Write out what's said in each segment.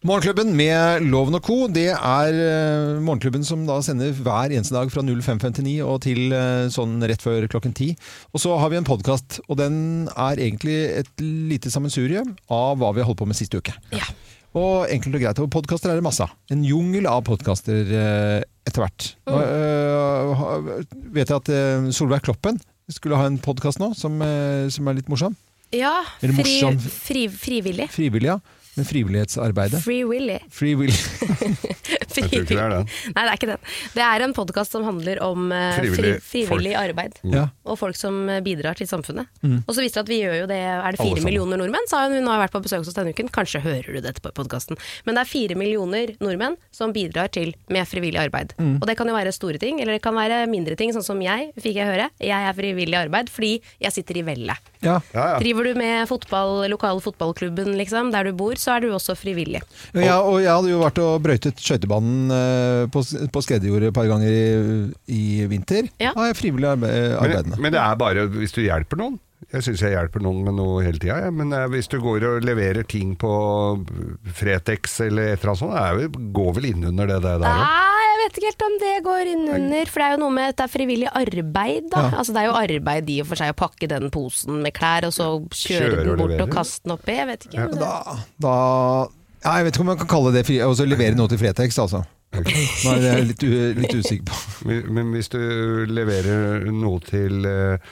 Morgenklubben med Loven og Co. Det morgenklubben som da sender hver eneste dag fra 05:59 og til sånn rett før klokken 10. Og så har vi en podcast, og den egentlig et lite sammensurie av hva vi har holdt på med siste uke. Ja. Og enkelt og greit, og podcaster det masse. En jungel av podcaster etter hvert. Vet jeg at Solveig Kloppen skulle ha en podcast nå, som litt morsom. Ja, morsom. frivillig. Frivillig, ja. Med frivillighetsarbeidet. Free Willy. Free Willy. Jeg tror ikke det den. Nei, det ikke den. Det en podcast som handler om frivillig arbeid. Ja. Og folk som bidrar til samfunnet. Og så viser det at vi gjør jo det, det 4 millioner nordmenn, sa hun har vært på besøk hos oss denne uken. Kanskje hører du dette på podcasten. Men det 4 millioner nordmenn som bidrar med frivillig arbeid. Og det kan jo være store ting, eller det kan være mindre ting, sånn som fikk jeg høre. Jeg frivillig arbeid fordi jeg sitter i Velle. Ja. Driver du med lokal fotballklubben, liksom, der du bor, så du også frivillig. Ja, og jeg hadde jo vært og brøytet skøytebanen på Skredjordet et par ganger i vinter. Ja. Da jeg frivillig arbeidende. Men det bare hvis du hjelper noen. Jeg synes jeg hjelper noen med noe hele tiden. Ja. Men hvis du går og leverer ting på Fretex eller et eller annet sånt, det går vel inn under det der? Nei, jeg vet ikke helt om det går inn under, for det jo noe med at det frivillig arbeid da. Ja. Altså det jo arbeid i og for seg å pakke den posen med klær, og så kjøre den bort og kaste den oppi, jeg vet ikke. Jeg vet ikke om man kan kalle det altså levere noe til Fretex, altså. Nå jeg litt usikker på. Men hvis du leverer noe til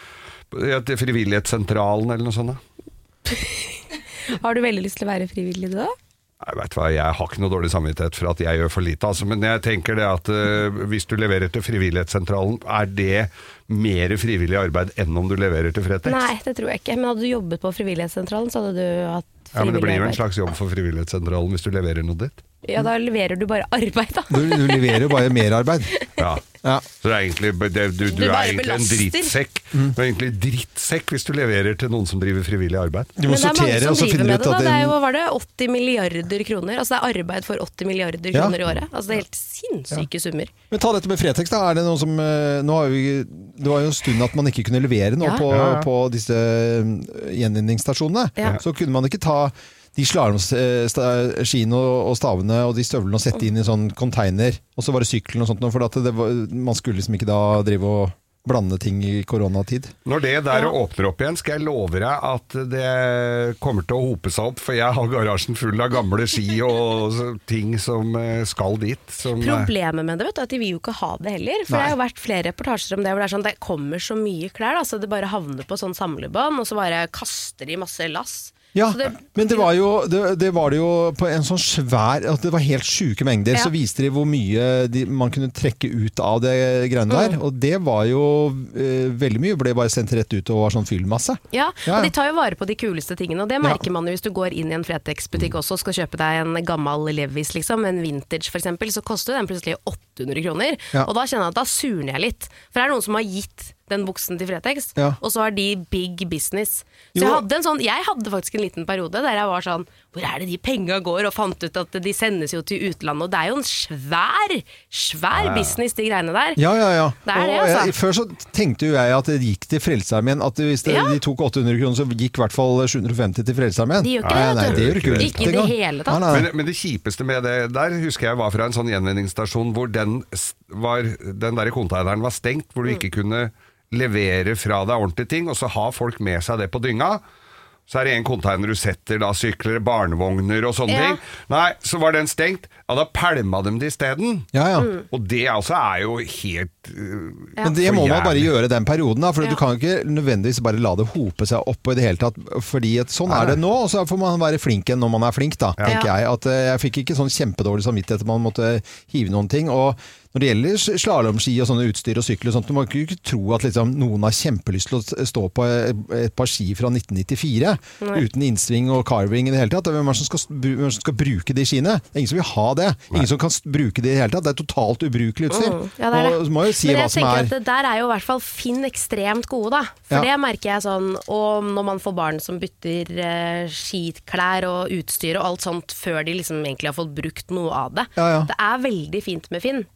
frivillighetssentralen eller noe sånt da? Har du veldig lyst til å være frivillig da? Jeg vet hva, jeg har ikke noe dårlig samvittighet for at jeg gjør for lite, altså, men jeg tenker det at hvis du leverer til frivillighetssentralen, det mer frivillig arbeid enn om du leverer til Fretex? Nei, det tror jeg ikke, men hadde du jobbet på frivillighetssentralen, så hadde du hatt frivillig arbeid. Ja, men det blir jo en slags jobb for frivillighetssentralen hvis du leverer noe ditt. Ja, da leverer du bare arbeid da. Du leverer jo bare mer arbeid. Ja. Ja. Så det egentlig, du egentlig en drittsekk. Du egentlig drittsekk hvis du leverer til noen som driver frivillig arbeid. Du må sortere, og så finner du ut at det jo, var det 80 milliarder kroner, altså det arbeid for 80 milliarder kroner i året. Altså det helt sinnssyke summer. Men ta dette med Fretex da, det noe som det var jo en stund at man ikke kunne levere noe på disse gjenvinningsstasjonene. Så kunne man ikke ta de slalomskiene og stavene og de støvlene og sette inn i sånn container, og så var det sykkelen og sånt, for at man skulle liksom ikke da drive og blande ting i koronatid. Når det der åpner opp igjen, skal jeg love deg at det kommer til å hope seg opp, for jeg har garasjen full av gamle ski og ting som skal dit. Problemet med det, vet du, at de vil jo ikke ha det heller, for det har jo vært flere reportasjer om det, hvor det sånn, det kommer så mye klær, altså det bare havner på sånn samlebånd, og så bare kaster de masse lass. Ja, men det var jo på en sånn svær, at det var helt syke mengder, så viste de hvor mye man kunne trekke ut av det greiene der, og det var jo veldig mye, ble bare sendt rett ut og var sånn fyllmasse. Ja, og de tar jo vare på de kuleste tingene, og det merker man jo hvis du går inn i en Fretex-butikk også og skal kjøpe deg en gammel Levis, liksom, en vintage for eksempel, så koster den plutselig 800 kroner, og da kjenner jeg at da surner jeg litt, for det noen som har gitt den buksen til Fretex, og så har de big business. Så jeg hadde faktisk en liten periode der jeg var sånn, hvor det de pengene går, og fant ut at de sendes jo til utlandet, og det jo en svær business, de greiene der. Ja. Det det, altså. Før så tenkte jo jeg at det gikk til Frelsesarmeen, at hvis de tok 800 kroner, så gikk i hvert fall 750 til Frelsesarmeen. De gjør ikke det, det gjør ikke i det hele tatt. Men det kjipeste med det der, husker jeg var fra en sånn gjenvinningsstasjon, hvor den der containeren var stengt, hvor du ikke kunne levere fra deg ordentlige ting, og så har folk med seg det på dynga. Så det en container du setter da sykler, barnevogner og sånne ting. Nei, så var den stengt. Ja, da pælma dem det i stedet. Og det altså jo helt Men det må man bare gjøre den perioden da, for du kan ikke nødvendigvis bare la det hope seg opp i det hele tatt, fordi sånn det nå, og så får man være flink når man flink da, tenker jeg. At jeg fikk ikke sånn kjempedårlig samvittighet at man måtte hive noen ting, og når det gjelder slalomski og sånne utstyr og sykler og sånt, du må ikke tro at liksom, noen har kjempelyst til å stå på et par ski fra 1994 uten innsving og carving i det hele tatt. Hvem som skal bruke de skiene? Det ingen som vil ha det. Ingen som kan bruke det i det hele tatt. Det totalt ubrukelig utstyr. Og må jo si hva som Men jeg tenker at der jo i hvert fall Finn ekstremt gode da. For det merker jeg sånn, og når man får barn som bytter skiklær og utstyr og alt sånt før de liksom egentlig har fått brukt noe av det. Det veldig fint med Finn.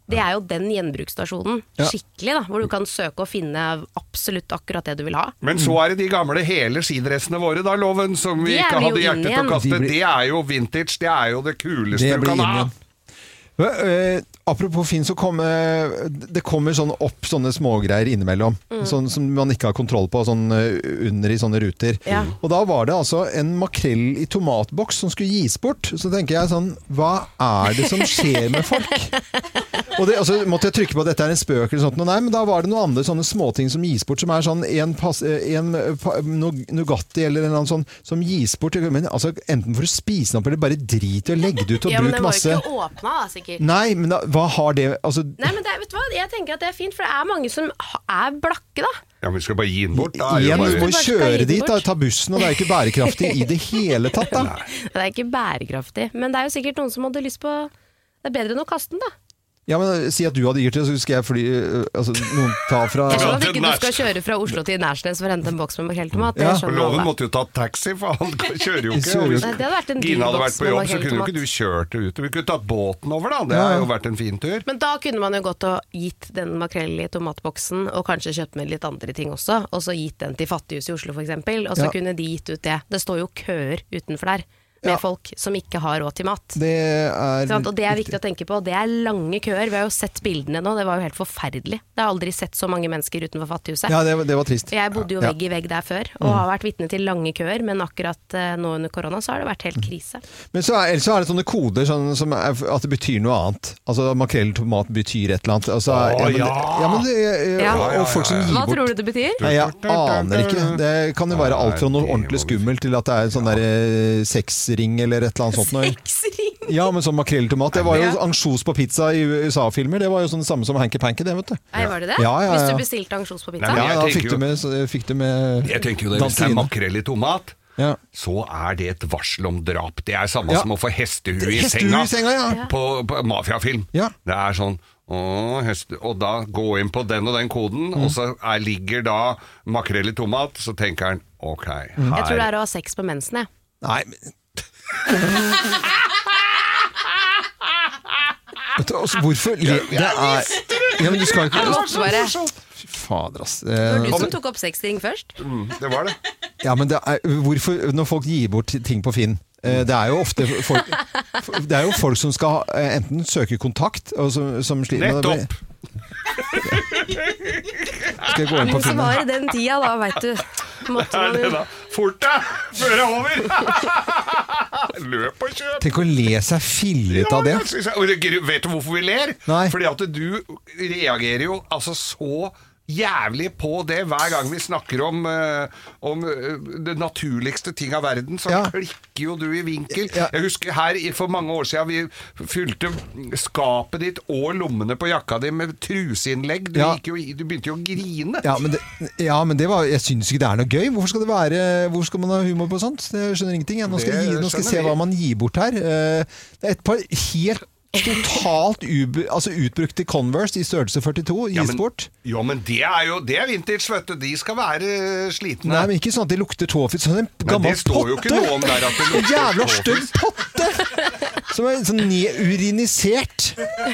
Det er jo den gjenbruksstasjonen, skikkelig da, hvor du kan søke og finne absolutt akkurat det du vil ha. Men så er det de gamle hele skidressene våre da, Loven, som vi ikke hadde hjertet til å kaste. Det er jo vintage, det er jo det kuleste du kan ha. Apropos Finn, så det kommer sånne smågreier innimellom, sånn som man ikke har kontroll på, sånn under i sånne ruter. Og da var det altså en makrell i tomatboks som skulle gis bort. Så tenker jeg sånn, hva er det som skjer med folk? Og så måtte jeg trykke på at dette er en spøk eller sånt. Nei, men da var det noen andre sånne småting som gis bort, som er sånn en Nugatti eller en annen sånn, som gis bort. Men altså, enten for å spise den opp, eller bare drit og legge det ut og bruke masse. Ja, men det var jo ikke åpnet da, sikkert. Nei, men hva har det altså... Nei, men vet du hva? Jeg tenker at det er fint, for det er mange som er blakke da. Ja, men vi skal bare gi den bort da. Igjen, du må kjøre dit da, ta bussen, og det er ikke bærekraftig i det hele tatt da. Det er ikke bærekraftig, men det er jo sikkert noen som hadde lyst på. Det er bedre enn å kaste den da. Ja, men si at du hadde gjort det, så skal jeg fly noen ta fra... Jeg skjønner at ikke du skal kjøre fra Oslo til Nærsnes for å hente en boks med makrelltomat. Loven måtte jo ta taxi, for han kjører jo ikke. Nei, det hadde vært en dyr Gina hadde boks vært på jobb, så kunne jo ikke du kjørt det ut. Vi kunne tatt båten over da, det har jo vært en fin tur. Men da kunne man jo gått og gitt den makrell i tomatboksen, og kanskje kjøpt med litt andre ting også, og så gitt den til Fattighus i Oslo for eksempel, og så kunne de gitt ut det. Det står jo køer utenfor der. Med folk som ikke har råd til mat. Og det er viktig å tenke på. Det er lange køer. Vi har jo sett bildene nå. Det var jo helt forferdelig. Jeg har aldri sett så mange mennesker utenfor Fattighuset. Ja, det var trist. Jeg bodde jo vegg i vegg der før, og har vært vitne til lange køer, men akkurat nå under korona så har det vært helt krise. Men så er det sånne koder som at det betyr noe annet. Altså makrell tomat betyr et eller annet. Altså, og folk som gir bort. Hva tror du det betyr? Nei, jeg aner ikke. Det kan jo være alt fra noe ordentlig skummelt til at det er sånn der sexring eller et eller annet sånt. Sexring? Ja, men sånn makrelltomat. Det var jo ansjos på pizza i USA-filmer. Det var jo sånn det samme som hanky-panky, det, vet du. Nei, var det det? Ja. Hvis du bestilte ansjos på pizza? Nei, ja, fikk du med jeg tenker jo det, hvis det er makrell i tomat, så er det et varsel om drap. Det er samme som å få hestehue i senga, på mafiafilm. Ja. Det er sånn, og da gå inn på den og den koden, og så ligger da makrell i tomat, så tenker han, ok, her. Jeg tror det er å ha sex på mensen, jeg. Nei, men... Hvorfor? Det er... Ja, men du skal ikke... Fy fader, ass. Det var du som tok opp sexring først. Det var det. Ja, men hvorfor, når folk gir bort ting på Finn, det er jo ofte folk, det er jo folk som skal enten søke kontakt, og som sliter med det. Nettopp! Skal jeg gå inn på Finn? Som var i den tida da, vet du. Fort deg, før det er over. Løp og kjøp. Tenk å le seg fillet av det. Vet du hvorfor vi ler? Nei. Fordi at du reagerer jo altså så jævlig på det hver gang vi snakker om det naturligste ting av verden, så klikker jo du i vinkel. Jeg husker her for mange år siden vi fylte skapet ditt og lommene på jakka di med truseinnlegg. Du begynte jo å grine. Ja, men det var, jeg synes ikke det er noe gøy. Hvorfor skal det være, hvor skal man ha humor på sånt? Jeg skjønner ingenting. Nå skal jeg se hva man gir bort her. Det er et par helt totalt utbrukte Converse i størrelse 42 gis bort. Jo, men det er vintage, vet du. De skal være slitne. Nei, men ikke sånn at de lukter tåfis. Sånn en gammel potte. Det står jo ikke noe om der at det lukter jævla stygg potte! Som er sånn nedurinisert.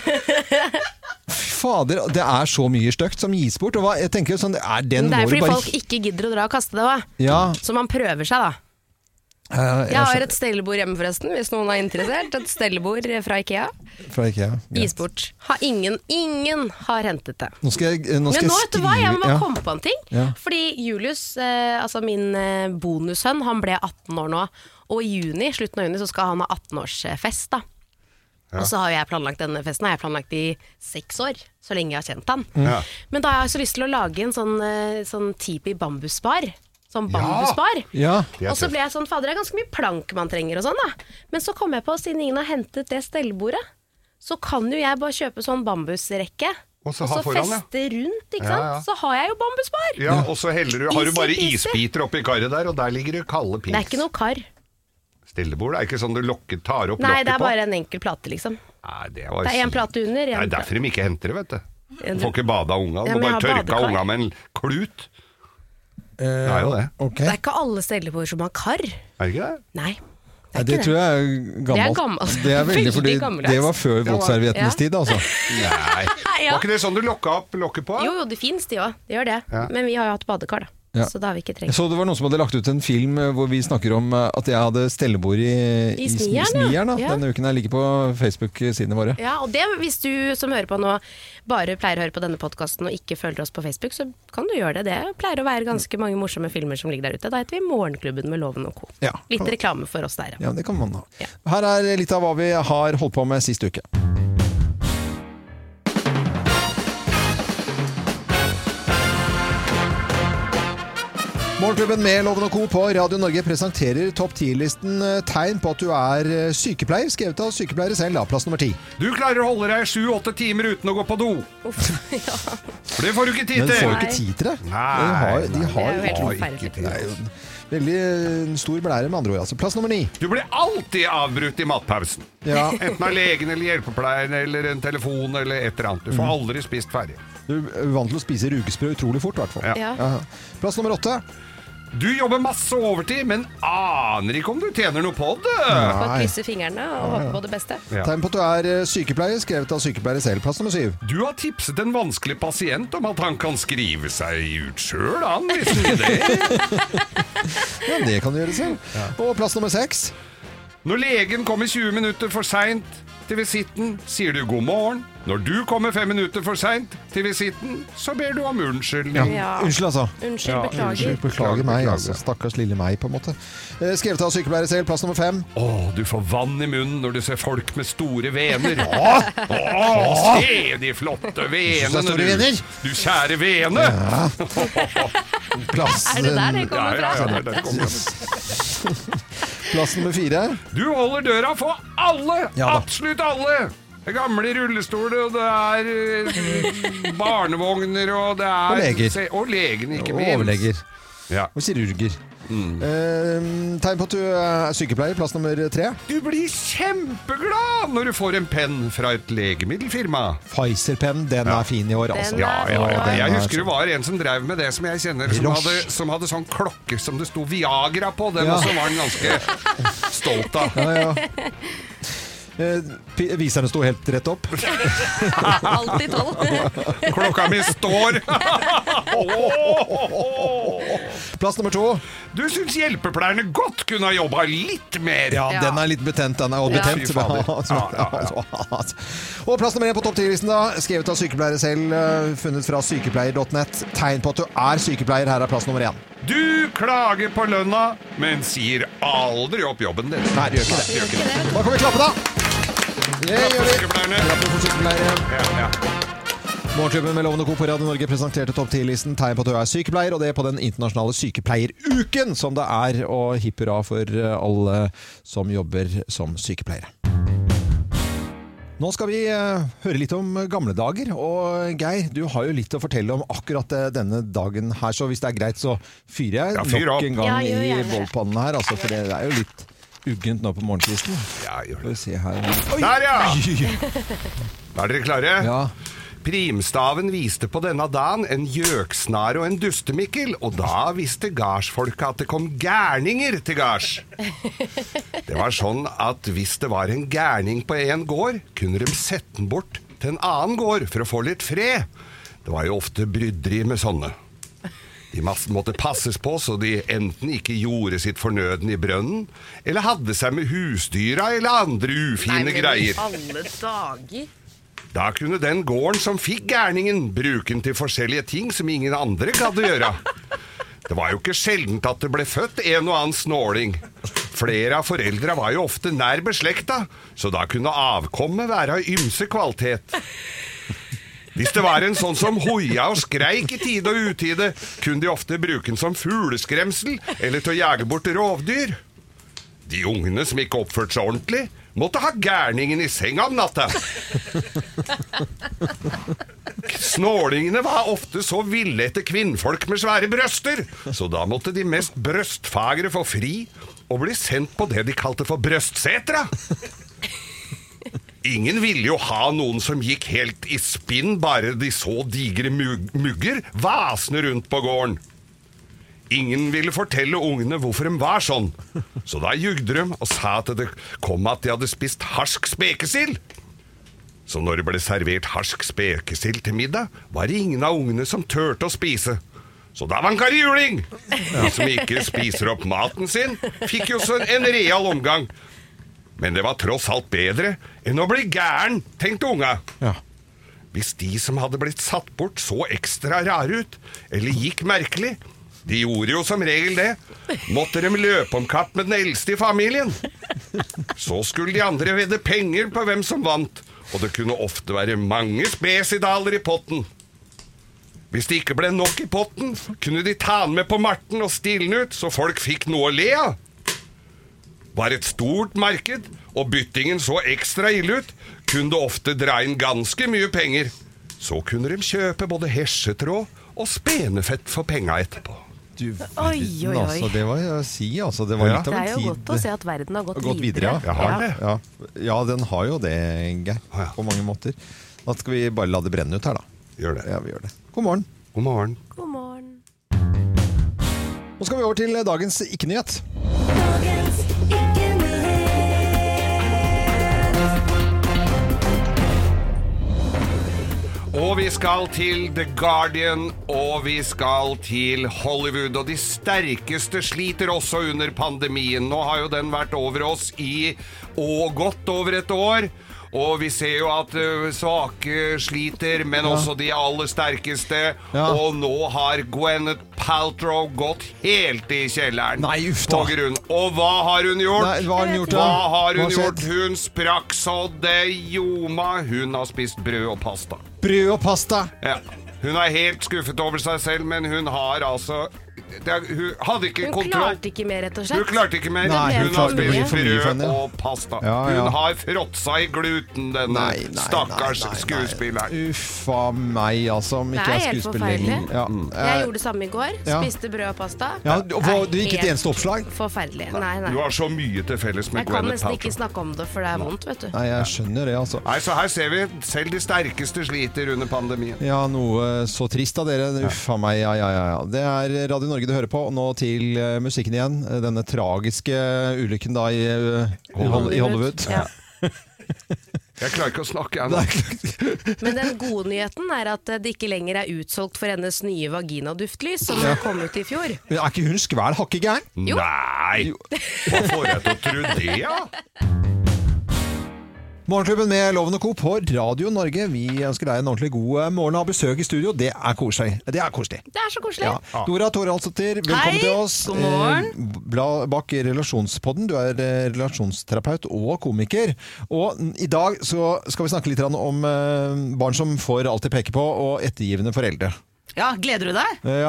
Fader, det er så mye stygt som gis bort. Og jeg tenker sånn, det er fordi folk ikke gidder å dra og kaste det også. Ja. Så man prøver seg da. Jeg har et stellebord hjemme forresten, hvis noen er interessert. Et stellebord fra IKEA. Gis bort. Ingen har hentet det. Men nå vet du hva, jeg må komme på en ting. Fordi Julius, altså min bonussønn, han ble 18 år nå. Og i juni, slutten av juni, så skal han ha 18-årsfest da. Og så har jeg planlagt denne festen, har jeg planlagt i 6 år, så lenge jeg har kjent han. Men da har jeg så lyst til å lage en sånn tipi bambusbar. Sånn bambusbar. Og så ble jeg sånn, fader, det er ganske mye plank man trenger og sånn da. Men så kom jeg på, siden ingen har hentet det stellebordet, så kan jo jeg bare kjøpe sånn bambusrekke. Og så feste rundt, ikke sant? Så har jeg jo bambusbar. Ja, og så har du bare isbiter oppi karret der, og der ligger det kalde pils. Det er ikke noe kar. Stellebord, det er ikke sånn du tar opp lokket på? Nei, det er bare en enkel plate liksom. Nei, det er en plate under. Det er derfor de ikke henter det, vet du. Du får ikke bade av unga, du må bare tørke av unga med en klut. Det er jo det. Det er ikke alle stellebord som har kar. Er det ikke det? Nei, Det tror jeg er gammelt. Det er veldig, fordi det var før våtserviettenes tid, altså. Nei. Var ikke det sånn du lokket opp lokket på? Jo, det finnes de også. Det gjør det. Men vi har jo hatt badekar, da. Så da har vi ikke trengt. Jeg så det var noen som hadde lagt ut en film hvor vi snakker om at jeg hadde stellebord i Smieren. Denne uken jeg ligger på Facebook-sidene våre. Ja, og det, hvis du som hører på nå bare pleier å høre på denne podcasten og ikke følger oss på Facebook, så kan du gjøre det. Det pleier å være ganske mange morsomme filmer som ligger der ute. Da heter vi Morgenklubben med Loven og Co. Litt reklame for oss der. Ja, det kan man ha. Her er litt av hva vi har holdt på med sist uke. Morgenklubben med Loven og Co. på Radio Norge presenterer topp 10-listen tegn på at du er sykepleier, skrevet av sykepleiere selv, plass nummer 10. Du klarer å holde deg 7-8 timer uten å gå på do. For det får du ikke tid til. Men får du ikke tid til det? Nei. De har ikke tid. Veldig stor blære med andre ord. Altså. Plass nummer 9. Du blir alltid avbrutt i matpausen. Enten av legen eller hjelpepleieren eller en telefon eller et eller annet. Du får aldri spist ferdig. Du er vant til å spise rugesprø utrolig fort, i hvert fall. Plass nummer 8. Du jobber masse overtid, men aner ikke om du tjener noe på det. Bare krysse fingrene og håpe på det beste. Tegn på at du er sykepleier, skrevet av sykepleiere selv. Plass nummer 7. Du har tipset en vanskelig pasient om at han kan skrive seg ut selv, han visste det. Ja, det kan du gjøre selv. Og plass nummer 6. Når legen kommer 20 minutter for sent til visitten, sier du god morgen. Når du kommer 5 minutter for sent til visitten, så ber du om unnskyldning. Unnskyld, altså. Beklager. Beklager meg, altså. Stakkars lille meg, på en måte. Skrevet av sykepleiere selv, plass nummer 5. Du får vann i munnen når du ser folk med store vener. Se de flotte venene, du kjære vene. Er det der det kommer fra? Plass nummer 4. Du holder døra for alle, absolutt alle. Det er gamle rullestoler, og det er barnevogner, og det er... Og leger. Og legene, ikke minst. Og overleger. Og kirurger. Tegn på at du er sykepleier, plass nummer 3. Du blir kjempeglad når du får en penn fra et legemiddelfirma. Pfizer-penn, den er fin i år, altså. Jeg husker det var en som drev med det som jeg kjenner, som hadde sånn klokke som det sto Viagra på. Den også var den ganske stolt av. Viserne sto helt rett opp. Alltid 12. Klokka mi står. Plass nummer 2. Du synes hjelpepleierne godt kunne ha jobbet litt mer. Den er litt betent. Den er betent. Og plass nummer 1 på topp 10-listen da, skrevet av sykepleiere selv, funnet fra sykepleier.net. Tegn på at du er sykepleier. Her er plass nummer 1. Du klager på lønna, men sier aldri opp jobben din. Nei, det gjør ikke det. Da kan vi klappe, da. Det gjør vi. Klappe for sykepleiere. Morgenklubben med Loven og Co. på Radio Norge presenterte topp 10-listen tegn på at du er sykepleier, og det er på den internasjonale sykepleieruken som det er, og hipp hurra for alle som jobber som sykepleiere. Nå skal vi høre litt om gamle dager, og Geir, du har jo litt å fortelle om akkurat denne dagen her, så hvis det er greit så fyrer jeg nok en gang i bollpannen her, altså, for det er jo litt uggent nå på morgenkvisten. Skal vi se her. Der, Er dere klare? Ja. Primstaven viste på denne dagen en gjøksnare og en dustemikkel, og da visste gardsfolket at det kom gærninger til gards. Det var sånn at hvis det var en gærning på en gård, kunne de sette den bort til en annen gård for å få litt fred. Det var jo ofte bryderi med sånne. De måtte passes på så de enten ikke gjorde sitt fornøden i brønnen, eller hadde seg med husdyra eller andre ufine greier. Alle dager. Da kunne den gården som fikk gærningen bruke den til forskjellige ting som ingen andre gadd å gjøre. Det var jo ikke sjeldent at det ble født en og annen snåling. Flere av foreldra var jo ofte nær beslekta, så da kunne avkommet være av ymse kvalitet. Hvis det var en sånn som hoia og skreik i tide og utide, kunne de ofte bruke den som fugleskremsel eller til å jage bort rovdyr. De ungene som ikke oppførte seg ordentlig, måtte ha gærningen i senga om natta. Snålingene var ofte så ville etter kvinnfolk med svære brøster, så da måtte de mest brøstfagre få fri og bli sendt på det de kalte for brøstsetra. Ingen ville jo ha noen som gikk helt i spinn bare de så digre mugger vasende rundt på gården. Ingen ville fortelle ungene hvorfor de var sånn. Så da jugde de og sa at det kom at de hadde spist harsk spekesild. Så når det ble servert harsk spekesild til middag, var det ingen av ungene som turte å spise. Så da vanka det juling! De som ikke spiser opp maten sin, fikk jo så en real omgang. Men det var tross alt bedre enn å bli gæren, tenkte unga. Ja. Hvis de som hadde blitt satt bort så ekstra rare ut, eller gikk merkelig, de gjorde jo som regel det, måtte de løpe om kapp med den eldste i familien. Så skulle de andre vedde penger på hvem som vant, og det kunne ofte være mange spesidaler i potten. Hvis det ikke ble nok i potten, kunne de ta den med på marten og stille den ut, så folk fikk noe å le av. Var et stort marked, og byttingen så ekstra ille ut, kunne det ofte dra inn ganske mye penger. Så kunne de kjøpe både hesjetråd og spenefett for penga etterpå. Du verden, altså, det var å si, altså, det var litt av en tid. Det er jo godt å se at verden har gått videre. Ja. Jeg har det. Ja, den har jo det, Geir, på mange måter. Da skal vi bare la det brenne ut her, da. Gjør det. Ja, vi gjør det. God morgen. God morgen. God morgen. Nå skal vi over til dagens ikke-nyhet. Dagens ikke-nyhet. Og vi skal til The Guardian, og vi skal til Hollywood, og de sterkeste sliter også under pandemien. Nå har jo den vært over oss i godt over et år, og vi ser jo at svake sliter, men også de aller sterkeste, og nå har Gwyneth Paltrow gått helt i kjelleren. Nei, uff da. Og hva har hun gjort? Nei, hva har hun gjort da? Hva har hun gjort? Hun sprakk så det ljoma. Hun har spist brød og pasta. Brød og pasta. Ja. Hun er helt skuffet over seg selv, men hun har altså hun hadde ikke kontroll. Hun klarte ikke mer, rett og slett. Hun klarte ikke mer. Nei, hun har spist brød henne. og pasta. Ja. Hun har fråtsa i gluten, denne stakkars skuespilleren. Uff av meg, altså, om ikke jeg er skuespiller lenger. Jeg gjorde det samme i går. Spiste brød og pasta. Ja, du gikk et eneste oppslag? Forferdelig. Nei. Du har så mye til felles med Gwyneth Paltrow. Jeg kan Gwyneth nesten ikke snakke om det, for det er vondt, vet du. Nei, jeg skjønner det, altså. Nei, så her ser vi selv de sterkeste sliter under pandemien. Ja, noe så trist av dere. Uff av meg, ja. Det er Radio Norge du hører på, og nå til musikken igjen. Denne tragiske ulykken da i Hollywood. Ja. Jeg klarer ikke å snakke ennå. Men den gode nyheten er at det ikke lenger er utsolgt for hennes nye vaginaduftlys som kom ut i fjor. Men er ikke hun skvæl hakkegæren? Jo. Nei! Hva får jeg til å tro det, ja? Morgenklubben med Loven og Co. på Radio Norge. Vi ønsker deg en ordentlig god morgen og ha besøk i studio. Det er koselig. Det er koselig. Det er så koselig. Ja. Dora Toralsdottir, velkommen til oss. God morgen. Bak Relasjonspodden. Du er relasjonsterapeut og komiker. Og i dag så skal vi snakke litt om barn som får alt de peker på, og ettergivende foreldre. Ja, gleder du deg? Ja.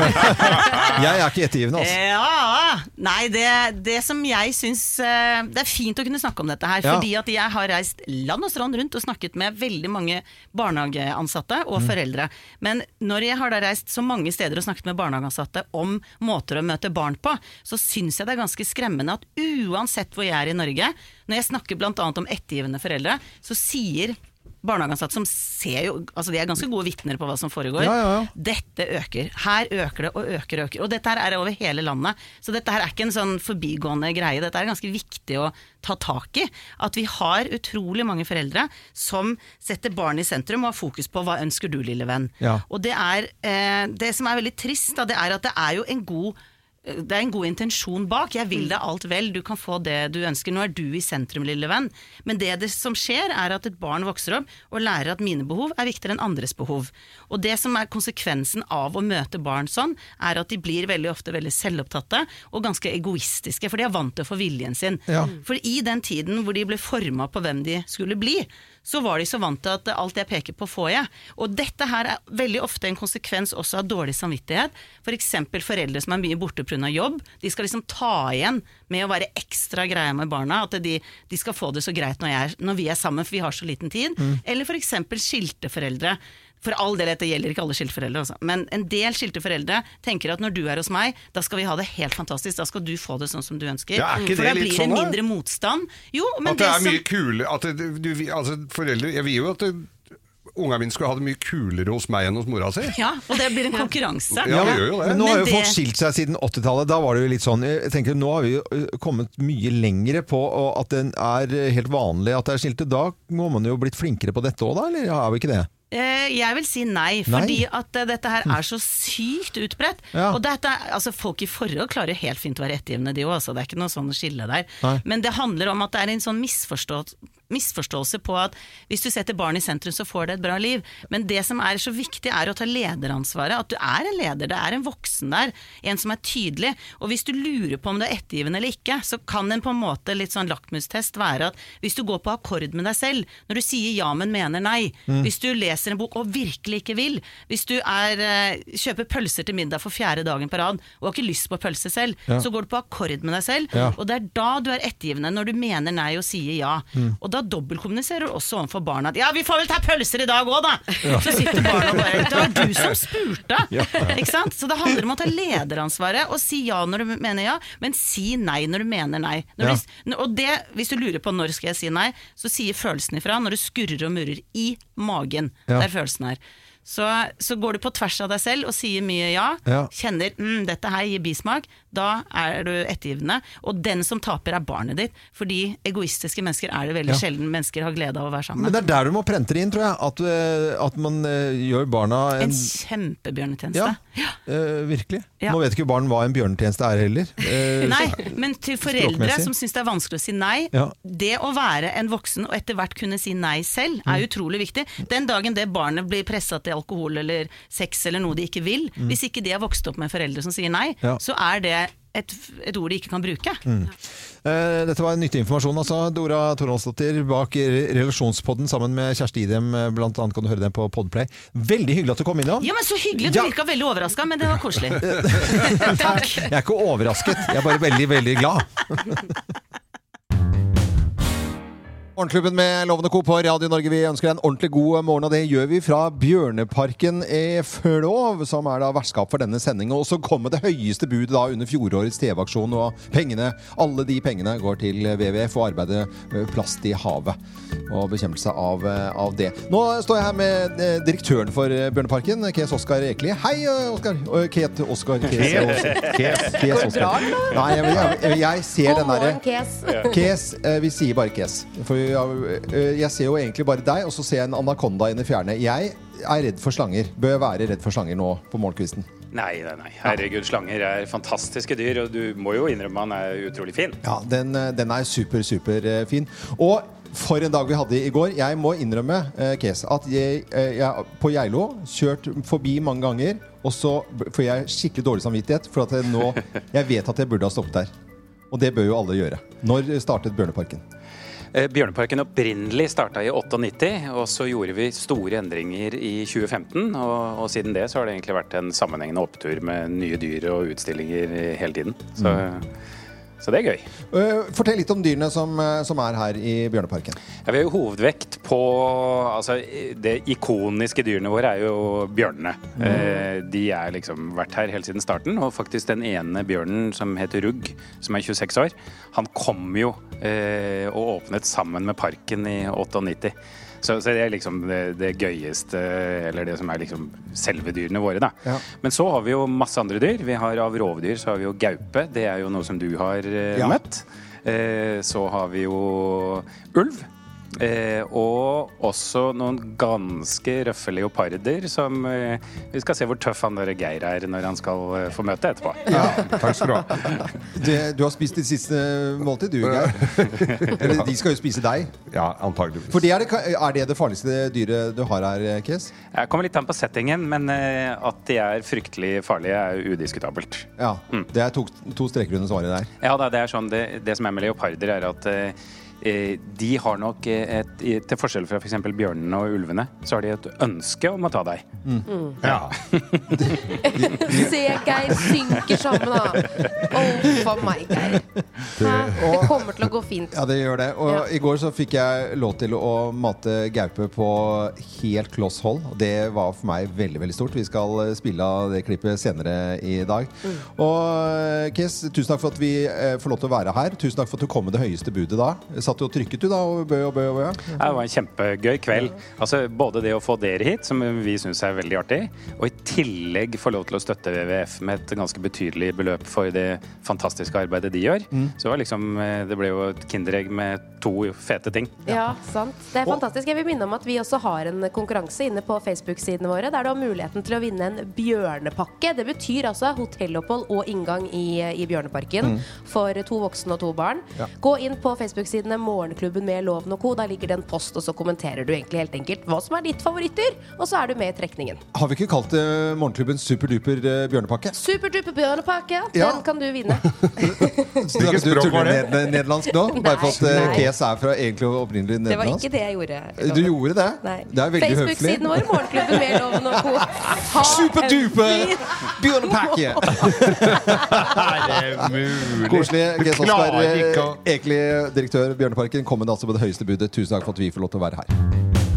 Jeg er ikke ettergivende, altså. Ja, nei, det som jeg synes det er fint å kunne snakke om dette her, fordi at jeg har reist land og strand rundt og snakket med veldig mange barnehageansatte og foreldre. Men når jeg har da reist så mange steder og snakket med barnehageansatte om måter å møte barn på, så synes jeg det er ganske skremmende at uansett hvor jeg er i Norge, når jeg snakker blant annet om ettergivende foreldre, så sier barnehageansatte som ser jo, altså de er ganske gode vittner på hva som foregår. Dette øker. Her øker det og øker. Og dette her er over hele landet. Så dette her er ikke en sånn forbigående greie. Dette er ganske viktig å ta tak i. At vi har utrolig mange foreldre som setter barn i sentrum og har fokus på hva ønsker du, lille venn. Og det er, det som er veldig trist, da, det er at det er jo det er en god intensjon bak. Jeg vil deg alt vel, du kan få det du ønsker. Nå er du i sentrum, lille venn. Men det som skjer er at et barn vokser opp og lærer at mine behov er viktigere enn andres behov. Og det som er konsekvensen av å møte barn sånn, er at de blir veldig ofte veldig selvopptatte og ganske egoistiske, for de er vant til å få viljen sin. For i den tiden hvor de ble formet på hvem de skulle bli, så var de så vant til at alt jeg peker på får jeg. Og dette her er veldig ofte en konsekvens også av dårlig samvittighet. For eksempel foreldre som er mye borte på grunn av jobb, de skal liksom ta igjen med å være ekstra greie med barna, at de skal få det så greit når vi er sammen, for vi har så liten tid. Eller for eksempel skilte foreldre. For all del, dette gjelder ikke alle skilte foreldre også. Men en del skilte foreldre tenker at når du er hos meg, da skal vi ha det helt fantastisk, da skal du få det sånn som du ønsker. Ja, er ikke for det da litt blir sånn det mindre motstand. Jo, men at det er mye kule, at altså foreldre, jeg vil jo at ungene mine skulle ha det mye kulere hos meg enn hos mora si. Ja, og det blir en konkurranse. Ja, det gjør jo det. Men nå har jo Men folk skilt seg siden 80-tallet. Da var det jo litt sånn, jeg tenker nå har vi jo kommet mye lengre på at det er helt vanlig at det er skilte. Da må man jo blitt flinkere på dette også da, eller har vi ikke det? Jeg vil si nei, fordi at dette her er så sykt utbredt. Ja. Og dette, altså folk i forhold klarer helt fint å være ettergivende de også, det er ikke noe sånn skille der. Nei. Men det handler om at det er en sånn misforståelse på at hvis du setter barn i sentrum så får det et bra liv. Men det som er så viktig er å ta lederansvaret, at du er en leder, det er en voksen der, en som er tydelig. Og hvis du lurer på om det er ettergivende eller ikke, så kan en på en måte litt sånn lakmustest være at hvis du går på akkord med deg selv, når du sier ja, men mener nei, hvis du leser en bok og virkelig ikke vil, hvis du kjøper pølser til middag for 4. dagen på rad og har ikke lyst på pølse selv, så går du på akkord med deg selv, og det er da du er ettergivende, når du mener nei og sier ja. Og da dobbeltkommuniserer du også overfor barna at ja, vi får vel ta pølser i dag også da! Så sitter barna og bare, det var du som spurte! Ikke sant? Så det handler om å ta lederansvaret og si ja når du mener ja, men si nei når du mener nei. Og det, hvis du lurer på når skal jeg si nei, så sier følelsen ifra når du skurrer og murrer i magen. Der følelsen er. Så går du på tvers av deg selv og sier mye ja, kjenner, dette her gir bismak, da er du ettergivende, og den som taper er barnet ditt, fordi egoistiske mennesker er det veldig sjelden mennesker har glede av å være sammen. Men det er der du må prente det inn, tror jeg, at man gjør barna en kjempebjørnetjeneste. Ja, virkelig. Nå vet ikke barn hva en bjørnetjeneste er heller. Nei, men til foreldre som synes det er vanskelig å si nei, det å være en voksen og etter hvert kunne si nei selv, er utrolig viktig. Den dagen det barnet blir presset til alkohol eller sex eller noe de ikke vil, hvis ikke de har vokst opp med foreldre som sier nei, så er det et ord de ikke kan bruke. Dette var nyttig informasjon, altså. Dora Torholsdottir bak Relasjonspodden sammen med Kjersti Idem, blant annet kan du høre den på Podplay. Veldig hyggelig at du kom inn da. Ja, men så hyggelig, du virket veldig overrasket, men det var koselig. Takk. Jeg er ikke overrasket, jeg er bare veldig, veldig glad. Morgenklubben med Lovende Co på Radio Norge. Vi ønsker deg en ordentlig god morgen, og det gjør vi fra Bjørneparken i Flå, som er da vertskap for denne sendingen. Og så kommer det høyeste budet da under fjorårets TV-aksjon, og pengene, alle de pengene går til WWF og arbeidet med plast i havet og bekjempelse av det. Nå står jeg her med direktøren for Bjørneparken, Kes Oskar Ekeli. Hei, Oskar. Ket Oskar. Kes Oskar. Nei, jeg ser den der. Kes, vi sier bare Kes. For jeg ser jo egentlig bare deg, og så ser jeg en anakonda inn i fjerne. Jeg er redd for slanger. Bør jeg være redd for slanger nå på morgenkvisten? Nei. Herregud, slanger er fantastiske dyr, og du må jo innrømme han er utrolig fin. Ja, den er super fin. Og for en dag vi hadde i går, jeg må innrømme, Kes, at jeg på Geilo kjørt forbi mange ganger, og så får jeg skikkelig dårlig samvittighet, for at jeg vet at jeg burde ha stoppet der. Og det bør jo alle gjøre. Når startet Bjørneparken? Bjørneparken opprinnelig startet i 98, og så gjorde vi store endringer i 2015, og siden det så har det egentlig vært en sammenhengende opptur med nye dyr og utstillinger hele tiden. Så det er gøy. Fortell litt om dyrene som er her i Bjørneparken. Ja, vi har jo hovedvekt på, altså det ikoniske dyrene våre er jo bjørnene. De er liksom vært her helt siden starten, og faktisk den ene bjørnen som heter Rugg, som er 26 år, han kom jo og åpnet sammen med parken i 98. Så det er liksom det gøyeste, eller det som er liksom selve dyrene våre da. Ja. Men så har vi jo masse andre dyr. Vi har av rovdyr så har vi jo gaupe. Det er jo noe som du har møtt. Så har vi jo ulv. Og også noen ganske røffe leoparder som vi skal se hvor tøff han der Geir er når han skal få møte etterpå. Ja, takk skal du ha. Du har spist ditt siste måltid, du, Geir. Eller de skal jo spise deg. Ja, antageligvis. For er det farligste dyret du har her, Kes? Jeg kommer litt an på settingen, men at de er fryktelig farlige er udiskutabelt. Ja, det er to streker under svaret der. Ja, det er sånn, det som er med leoparder er at de har nok til forskjell fra for eksempel bjørnene og ulvene, så har de et ønske om å ta deg. Ja. Se, Geir synker sammen da. For meg, Geir. Det kommer til å gå fint. Ja, det gjør det. Og i går så fikk jeg lov til å mate gaupe på helt kloss hold. Det var for meg veldig, veldig stort. Vi skal spille av det klippet senere i dag. Og Kes, tusen takk for at vi får lov til å være her. Tusen takk for at du kom med det høyeste budet da. satt du og trykket du da, og bø. Det var en kjempegøy kveld. Altså, både det å få dere hit, som vi synes er veldig artig, og i tillegg få lov til å støtte WWF med et ganske betydelig beløp for det fantastiske arbeidet de gjør. Så det ble jo et kinderegg med 2 fete ting. Ja, sant. Det er fantastisk. Jeg vil minne om at vi også har en konkurranse inne på Facebook-sidene våre, der du har muligheten til å vinne en bjørnepakke. Det betyr altså hotellopphold og inngang i Bjørneparken for 2 voksne og 2 barn. Gå inn på Facebook-sidene Morgenklubben med Loven og Co. Der ligger det en post, og så kommenterer du egentlig helt enkelt hva som er ditt favoritter, og så er du med i trekningen. Har vi ikke kalt det Morgenklubbens superduper bjørnepakke? Superduper bjørnepakke, den kan du vinne. Skal du tulle nederlandsk nå? Bare for at Kes er fra egentlig opprinnelig nederlandsk? Det var ikke det jeg gjorde. Du gjorde det? Nei. Det er veldig høflig. Facebook-siden vår, Morgenklubben med Loven og Co. Superduper bjørnepakke! Er det mulig? Koselig. Kes Oskar, egentlig direktør Bjørneparken, kom med altså på det høyeste budet. Tusen takk for at vi får lov til å være her.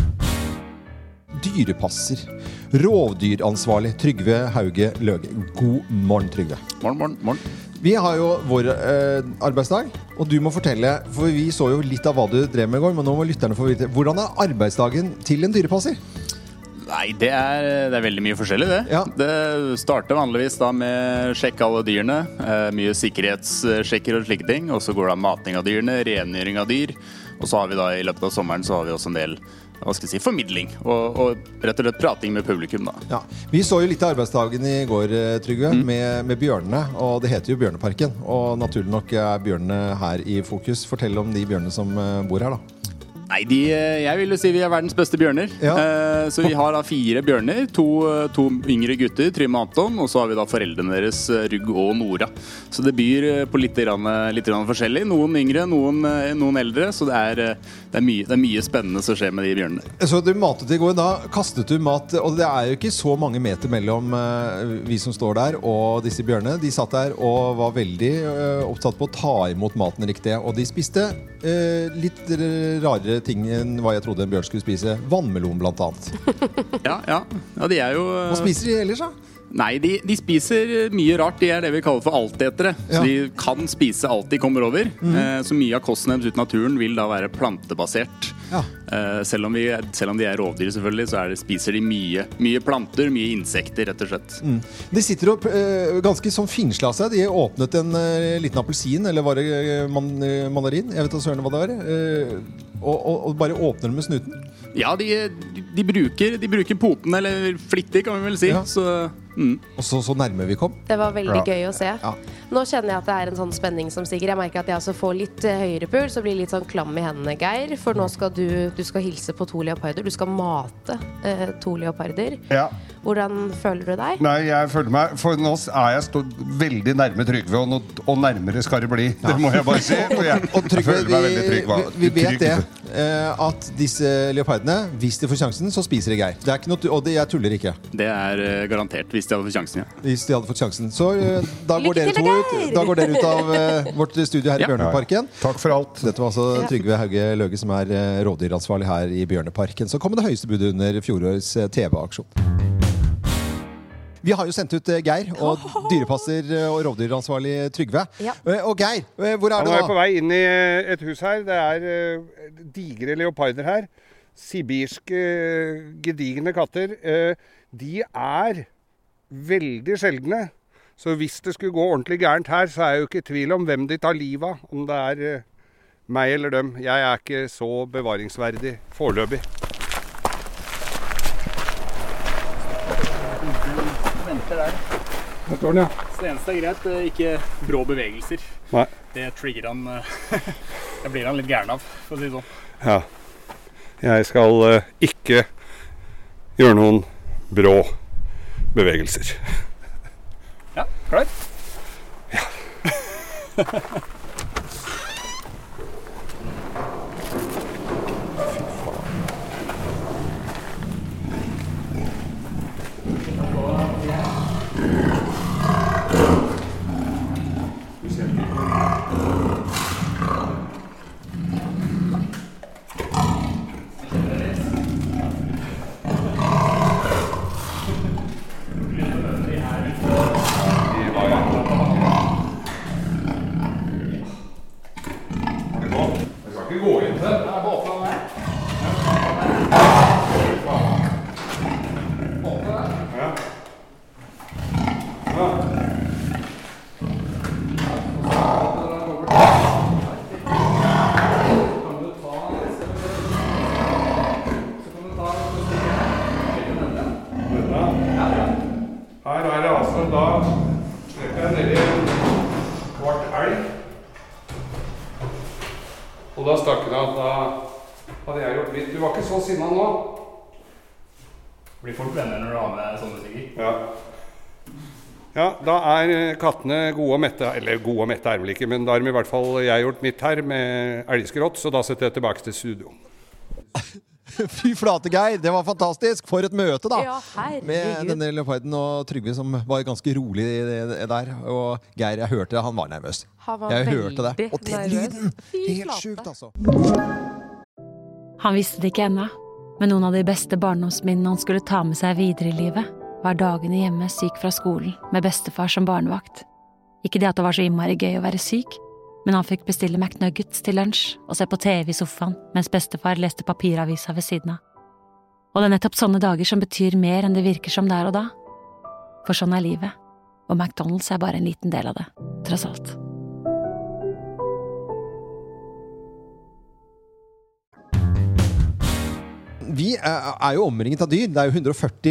Dyrepasser. Rovdyransvarlig Trygve Hauge Løge. God morgen, Trygve. Morgen. Vi har jo vår arbeidsdag, og du må fortelle, for vi så jo litt av hva du drev med i går, men nå må lytterne få vite. Hvordan er arbeidsdagen til en dyrepasser? Nei, det er veldig mye forskjellig det. Ja. Det starter vanligvis da med sjekke alle dyrene, mye sikkerhetssjekker og slike ting, og så går det av mating av dyrene, rengjøring av dyr, og så har vi da i løpet av sommeren så har vi også en del formidling og rett og slett prating med publikum da. Ja. Vi så jo litt av arbeidsdagen i går, Trygve, med bjørnene, og det heter jo Bjørneparken, og naturlig nok er bjørnene her i fokus. Fortell om de bjørnene som bor her da. Nei, jeg vil jo si vi er verdens beste bjørner. Ja. Så vi har da 4 bjørner, to yngre gutter, Trym og Anton, og så har vi da foreldrene deres, Rugg og Nora. Så det byr på litt grann forskjellig. Noen yngre, noen eldre, så det er mye spennende som skjer med de bjørnene. Så du matet i går, da kastet du mat, og det er jo ikke så mange meter mellom vi som står der og disse bjørnene. De satt der og var veldig opptatt på å ta imot maten riktig, og de spiste litt rarere ting enn hva jeg trodde en bjørn skulle spise. Vannmelon blant annet. Ja, de er jo... Hva spiser de ellers da? Nei, de spiser mye rart. De er det vi kaller for altetere. Så de kan spise alt de kommer over. Så mye av kosten deres ut i naturen vil da være plantebasert. Ja. Selv om de er rovdyr selvfølgelig, så spiser de mye planter, mye insekter rett og slett. De sitter opp ganske sånn finslasset. De har åpnet en liten appelsin, eller var det mandarin? Jeg vet ikke hva det var. Og bare åpner den med snuten. Ja, de bruker potene, eller flittig kan vi vel si. Ja. Og så nærme vi kom. Det var veldig gøy å se. Ja. Nå kjenner jeg at det er en sånn spenning som stiger. Jeg merker at jeg også får litt høyere puls og blir litt sånn klam i hendene, Geir. For nå skal du skal hilse på 2 leoparder. Du skal mate 2 leoparder. Ja. Hvordan føler du deg? Nei, jeg føler meg, for nå er jeg stått veldig nærme Trygve, og nærmere skal det bli. Det må jeg bare si. Og Trygve, føler meg veldig trygg. Vi vet det, at disse leopardene, hvis de får sjansen, så spiser de Geir. Det er ikke noe, og jeg tuller ikke. Det er garantert, hvis de hadde fått sjansen, ja. Hvis de hadde fått sjansen. Så da går dere to ut. Da går dere ut av vårt studio her i Bjørneparken. Takk for alt. Dette var altså Trygve Hauge Løge, som er rovdyransvarlig her i Bjørneparken. Så kom det høyeste budet under fjorårets TV-aksjon. Vi har jo sendt ut Geir og dyrepasser og rovdyransvarlig Trygve. Ja. Og Geir, hvor er du nå? Han er på vei inn i et hus her. Det er digre leoparder her. Sibirske, gedigne katter. De er veldig sjeldne. Så hvis det skulle gå ordentlig gærent her, så er jeg jo ikke i tvil om hvem de tar livet av. Om det er meg eller dem. Jeg er ikke så bevaringsverdig foreløpig. Der står den, ja. Så det eneste er greit, ikke brå bevegelser. Nei. Det trigger han. Det blir han litt gæren av, for å si sånn. Ja. Jeg skal ikke gjøre noen brå bevegelser. Ja, klar? Ja. elg. Og da stakk han at da hadde jeg gjort mitt. Du var ikke så sinna nå. Blir folk venner når du har med sånne stykker? Ja. Ja, da kattene gode og mette, eller gode og mette vel ikke, men da har i hvert fall jeg gjort mitt her med elgskrott, så da setter jeg tilbake til studio. Fy flate, Geir, det var fantastisk. For et møte da. Ja, herregud. Med denne leoparden og Trygve som var ganske rolig der. Og Geir, jeg hørte det, han var nervøs. Han var jeg veldig hørte det. Og den lyden, helt sjukt altså. Han visste det ikke ennå, men noen av de beste barndomsminnene han skulle ta med seg videre i livet, var dagene hjemme syk fra skolen med bestefar som barnevakt. Ikke det at det var så innmari gøy å være syk, men han fikk bestille McNuggets til lunsj og se på TV i sofaen mens bestefar leste papiravisa ved siden av. Og det er nettopp sånne dager som betyr mer enn det virker som der og da. For sånn er livet, og McDonald's er bare en liten del av det, tross alt. Vi er jo omringet av dyr. Det er jo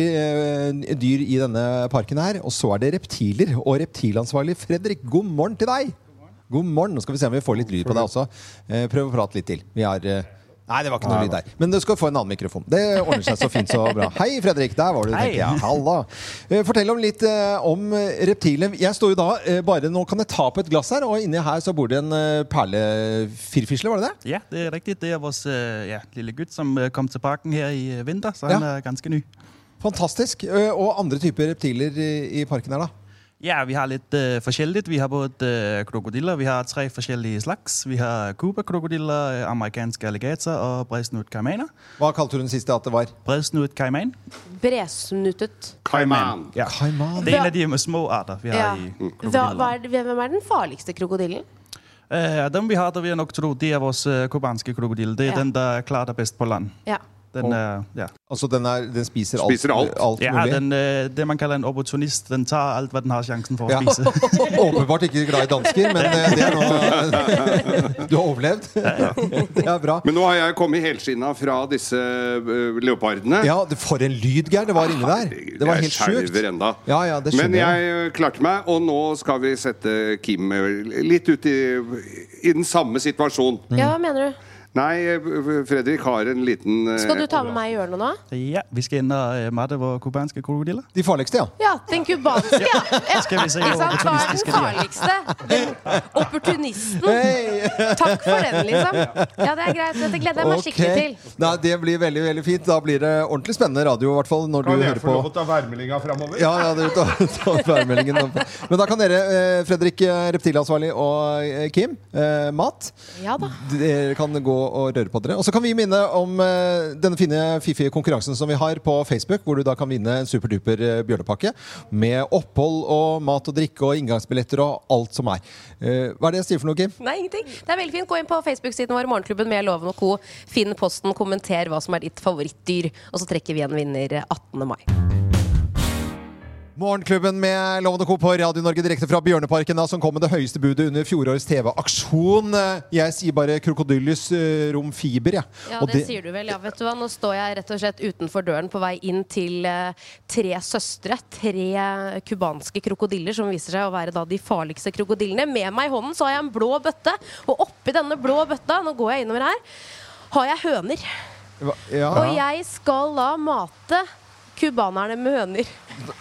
140 dyr i denne parken her. Og så er det reptiler. Og reptilansvarlig Fredrik, god morgen til deg. God morgen. Nå skal vi se om vi får litt lyd på deg også. Prøv å prate litt til. Vi har... Nei, det var ikke noe lyd der. Men du skal få en annen mikrofon. Det ordner seg så fint så bra. Hei, Fredrik. Der var du, tenker jeg. Halla. Fortell om litt om reptiler. Jeg står jo da bare... Nå kan jeg ta på et glass her, og inni her så bor det en perlefirfisle, var det det? Ja, det er riktigt. Det er vores lille gutt, som kom til parken her i vinter, så han er ganske ny. Fantastisk. Og andre typer reptiler i parken her da? Ja, vi har litt forskjelligt. Vi har både krokodiller, vi har 3 forskjellige slags. Vi har Cuba-krokodiller, amerikanske alligator og bredsnut kaimaner. Hva kalte du den siste at det var? Bredsnut kaiman. Bredsnuttet. Kaiman. Ja. Kaiman. Det er en av de små arter vi har i krokodiller. Hvem er den farligste krokodillen? Dem vi har, der vil jeg nok tro, det er vores kubanske krokodille. Det er den, der klarer det best på land. Ja. Den Altså den spiser alt. alt mulig? Det man kaller en opportunist. Den tar alt hva den har sjansen for å spise. Åpenbart ikke glad i dansker, men det er nå... Du har overlevd. Det er bra. Men nå har jeg kommet helskinna fra disse leopardene. Ja, for en lyd, Geir, det var inni der. Det var helt sjukt. Ja, det skjønner Men jeg klarte meg, og nå skal vi sette Kim litt ut i den samme situasjonen. Ja, hva mener du? Nei, Fredrik har en liten... Skal du ta med meg i hjørnet nå? Ja, vi skal inn og matte våre kubanske krokodiller. De farligste, ja. Ja, den kubanske, ja. Skal vi se Hva er den farligste? Den opportunisten. Takk for den, liksom. Ja, det er greit. Dette gleder jeg meg skikkelig til. Nei, det blir veldig, veldig fint. Da blir det ordentlig spennende radio, i hvert fall, når du hører på. Kan jeg få lov å ta værmeldinga fremover? Ja, du tar værmeldingen. Men da kan dere, Fredrik, reptilansvarlig og Kim, mat. Ja da. Dere kan gå og røre på dere. Og så kan vi minne om denne fine, fiffige konkurransen som vi har på Facebook, hvor du da kan vinne en superduper bjørnepakke med opphold og mat og drikke og inngangsbilletter og alt som er. Hva er det jeg sier for noe, Kim? Nei, ingenting. Det er veldig fint. Gå inn på Facebook-siden vår, Morgenklubben med Loven og Co. Finn posten, kommenter hva som er ditt favorittdyr, og så trekker vi en vinner 18. mai. Morgenklubben med Loven og Co. på Radio Norge direkte fra Bjørneparken da, som kom med det høyeste budet under fjorårets TV-aksjon. Jeg sier bare krokodillus romfiber, ja. Ja, det sier du vel. Ja, vet du hva? Nå står jeg rett og slett utenfor døren på vei inn til 3 søstre. 3 kubanske krokodiller som viser seg å være da de farligste krokodillene. Med meg i hånden så har jeg en blå bøtte, og oppi denne blå bøtta, nå går jeg innover her, har jeg høner. Ja. Og jeg skal da mate kubanerne med høner.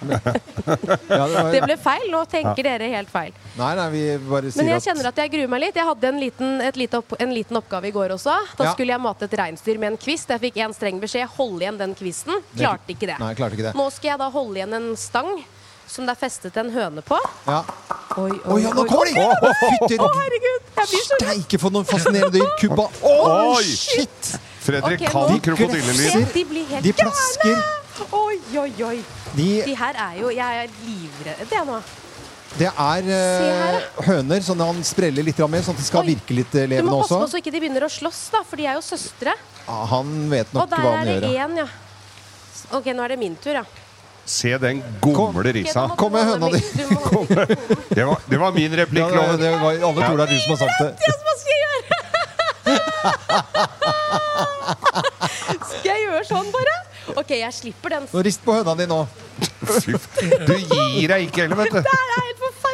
Det ble feil, nå tenker dere helt feil. Nei, vi bare sier men jeg kjenner at jeg gruer meg litt. Jeg hadde en liten oppgave i går også. Da skulle jeg mate et reinsdyr med en kvist. Jeg fikk en streng beskjed, hold igjen den kvisten. Klarte ikke det. Nei, klarte ikke det. Nå skal jeg da holde igjen en stang som det er festet en høne på. Ja. Oi, nå kommer de! Fytter! Herregud, jeg blir så steike for noen fascinerende dyr. Kuba. Oi, shit! Fredrik, kall krokodillelyd. De blir helt de plasker. Oi. De her er jo... Jeg er livredd det nå. Det er høner, sånn at han spreller litt mer, sånn at de skal virke litt levende også. Du må passe på så ikke de begynner å slåss da, for de er jo søstre. Ja, han vet nok hva han gjør. Og der er det en, ja. Ok, nå er det min tur, ja. Se den gomle risa. Kom med høna di. Det var min replikk, Loven. Alle tror det er du som har sagt det. Det er hva skal jeg gjøre? Skal jeg gjøre sånn bare? Ok, jeg slipper den. Nå rist på høna di nå. Du gir deg ikke heller, vet du. Det er helt forferdelig.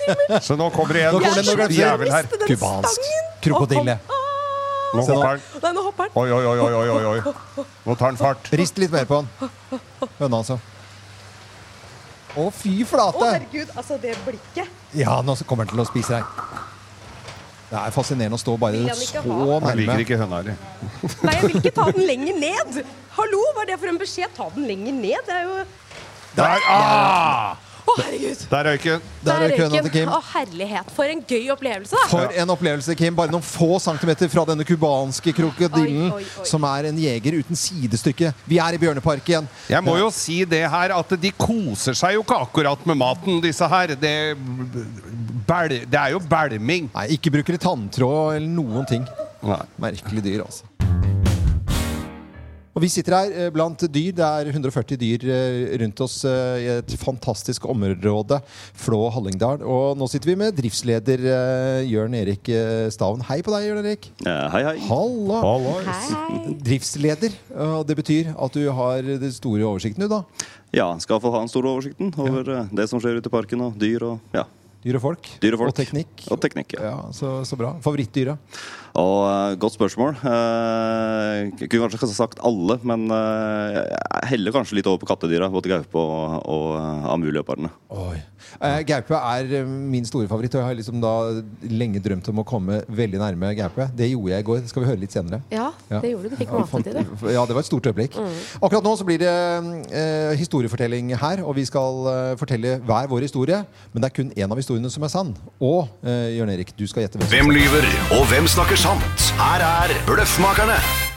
Så nå kommer det en jævel her. Kubansk krokodille. Nå hopper den. Nå hopper den. Oi. Nå tar den fart. Rist litt mer på den. Hønna altså. Å, fy flate! Herregud, altså det blikket. Ja, nå kommer den til å spise deg. Det er fascinerende å stå bare så nærme. Jeg liker ikke hønna her. Nei, jeg vil ikke ta den lenger ned. Hallo, hva er det for en beskjed? Ta den lenger ned. Det er jo... Der! Å, herregud. Der røyk den. Der røyk høna til Kim. Å, herlighet. For en gøy opplevelse, da. For en opplevelse, Kim. Bare noen få centimeter fra denne kubanske krokodillen, Oi. som er en jeger uten sidestykke. Vi er i Bjørneparken. Jeg må jo si det her, at de koser seg jo ikke akkurat med maten, disse her. Det er jo bælming. Nei, ikke bruker de tanntråd eller noen ting. Nei. Merkelig dyr, altså. Og vi sitter her blant dyr. Det er 140 dyr rundt oss i et fantastisk område, Flå Hallingdal. Og nå sitter vi med driftsleder Jørn Erik Staven. Hei på deg, Jørn Erik. Hei. Halla. Hei. Driftssleder, og det betyr at du har den store oversikten, du da? Ja, skal få ha en stor oversikten over det som skjer ute i parken, og dyr og Dyr og folk. Og teknikk. Og teknikk, ja. Så bra. Favorittdyra? Og godt spørsmål. Jeg kunne kanskje ikke sagt alle, men jeg heller kanskje litt over på kattedyra, både gaupe og amulioparene. Gaupe er min store favoritt, og jeg har liksom da lenge drømt om å komme veldig nærme gaupe. Det gjorde jeg i går. Det skal vi høre litt senere. Ja, det gjorde du. Du fikk matet til det. Ja, det var et stort øyeblikk. Akkurat nå så blir det historiefortelling her, og vi skal fortelle hver vår historie, men det er kun en av historiene som er sann. Og Jørn Erik, du skal gjette hvem lyver, og hvem snakker sant? Her er Bløffmakerne.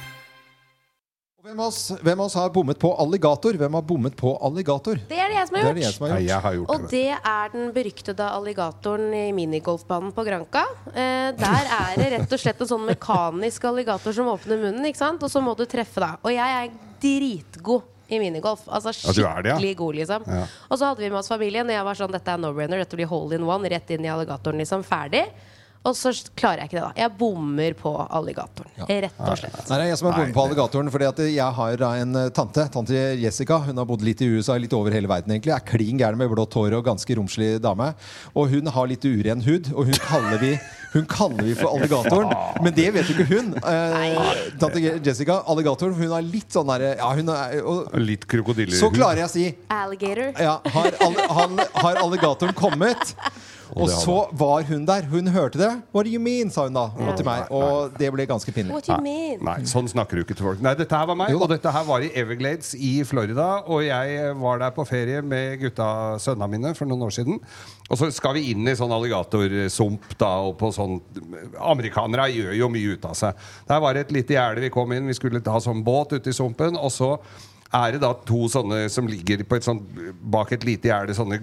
Hvem av oss har bommet på alligator? Hvem har bommet på alligator? Det er det jeg som har gjort. Nei, jeg har gjort og det er den beryktede alligatoren i minigolfbanen på Granca. Der er det rett og slett en sånn mekanisk alligator som åpner munnen, ikke sant? Og så må du treffe da. Og jeg er dritgod i minigolf. Altså skikkelig god, liksom. Ja. Og så hadde vi med oss familien, og jeg var sånn, dette er no-brainer, dette blir hole in one, rett inn i alligatoren, liksom, ferdig. Og så klarer jeg ikke det da. Jeg bommer på alligatoren. Rett og slett. Nei, det er jeg som har bommet på alligatoren, fordi at jeg har en tante Jessica. Hun har bodd litt i USA, litt over hele verden egentlig. Er klin gæren med blått hår og ganske romslig dame. Og hun har litt uren hud, og hun kaller vi for alligatoren. Men det vet jo ikke hun. Tante Jessica, alligatoren, hun er litt sånn der, litt krokodiller. Så klarer jeg å si alligator. Ja, har alligatoren kommet? Og så var hun der. Hun hørte det. What do you mean, sa hun da til meg. Og det ble ganske pinlig. What do you mean? Nei, sånn snakker du ikke til folk. Nei, dette her var meg, og dette her var i Everglades i Florida. Og jeg var der på ferie med sønnene mine for noen år siden. Og så skal vi inn i sånn alligatorsump da, og på sånn amerikanere gjør jo mye ut av seg. Der var det et lite gjerde vi kom inn. Vi skulle ta sånn båt ute i sumpen, og så er det da to sånne som ligger på et sånt, bak et lite gjerde, sånne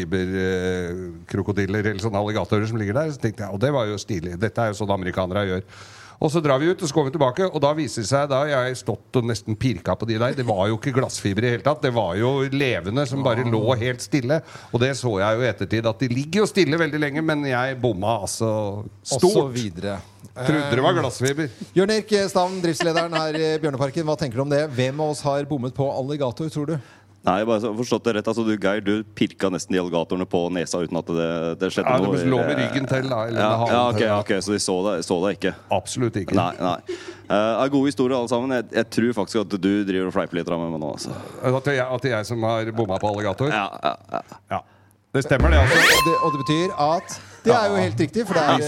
glassfiberkrokodiller eller sånne alligatorer som ligger der. Så tenkte jeg, og det var jo stilig. Dette er jo sånn amerikanere gjør. Og så drar vi ut, og så kommer vi tilbake, og da viser det seg, da jeg har stått og nesten pirka på de der, det var jo ikke glassfiber i hele tatt, det var jo levende som bare lå helt stille. Og det så jeg jo i ettertid, at de ligger jo stille veldig lenge, men jeg bomma altså stort. Og så videre. Trodde det var glassfiber. Jørn Erik Staven, driftslederen her i Bjørneparken, hva tenker du om det? Hvem av oss har bommet på alligator, tror du? Nei, jeg bare forstått det rett. Altså, Geir, du pirka nesten de alligatorene på nesa uten at det skjedde noe. Ja, du lå med ryggen til. Ok, så de så deg ikke? Absolutt ikke. Nei. Det er gode historier alle sammen. Jeg tror faktisk at du driver og fleiper litt med meg nå. Altså. At det er jeg som har bomma på alligator? Ja. Det stemmer det, altså. Og det betyr at det er jo helt riktig, for det er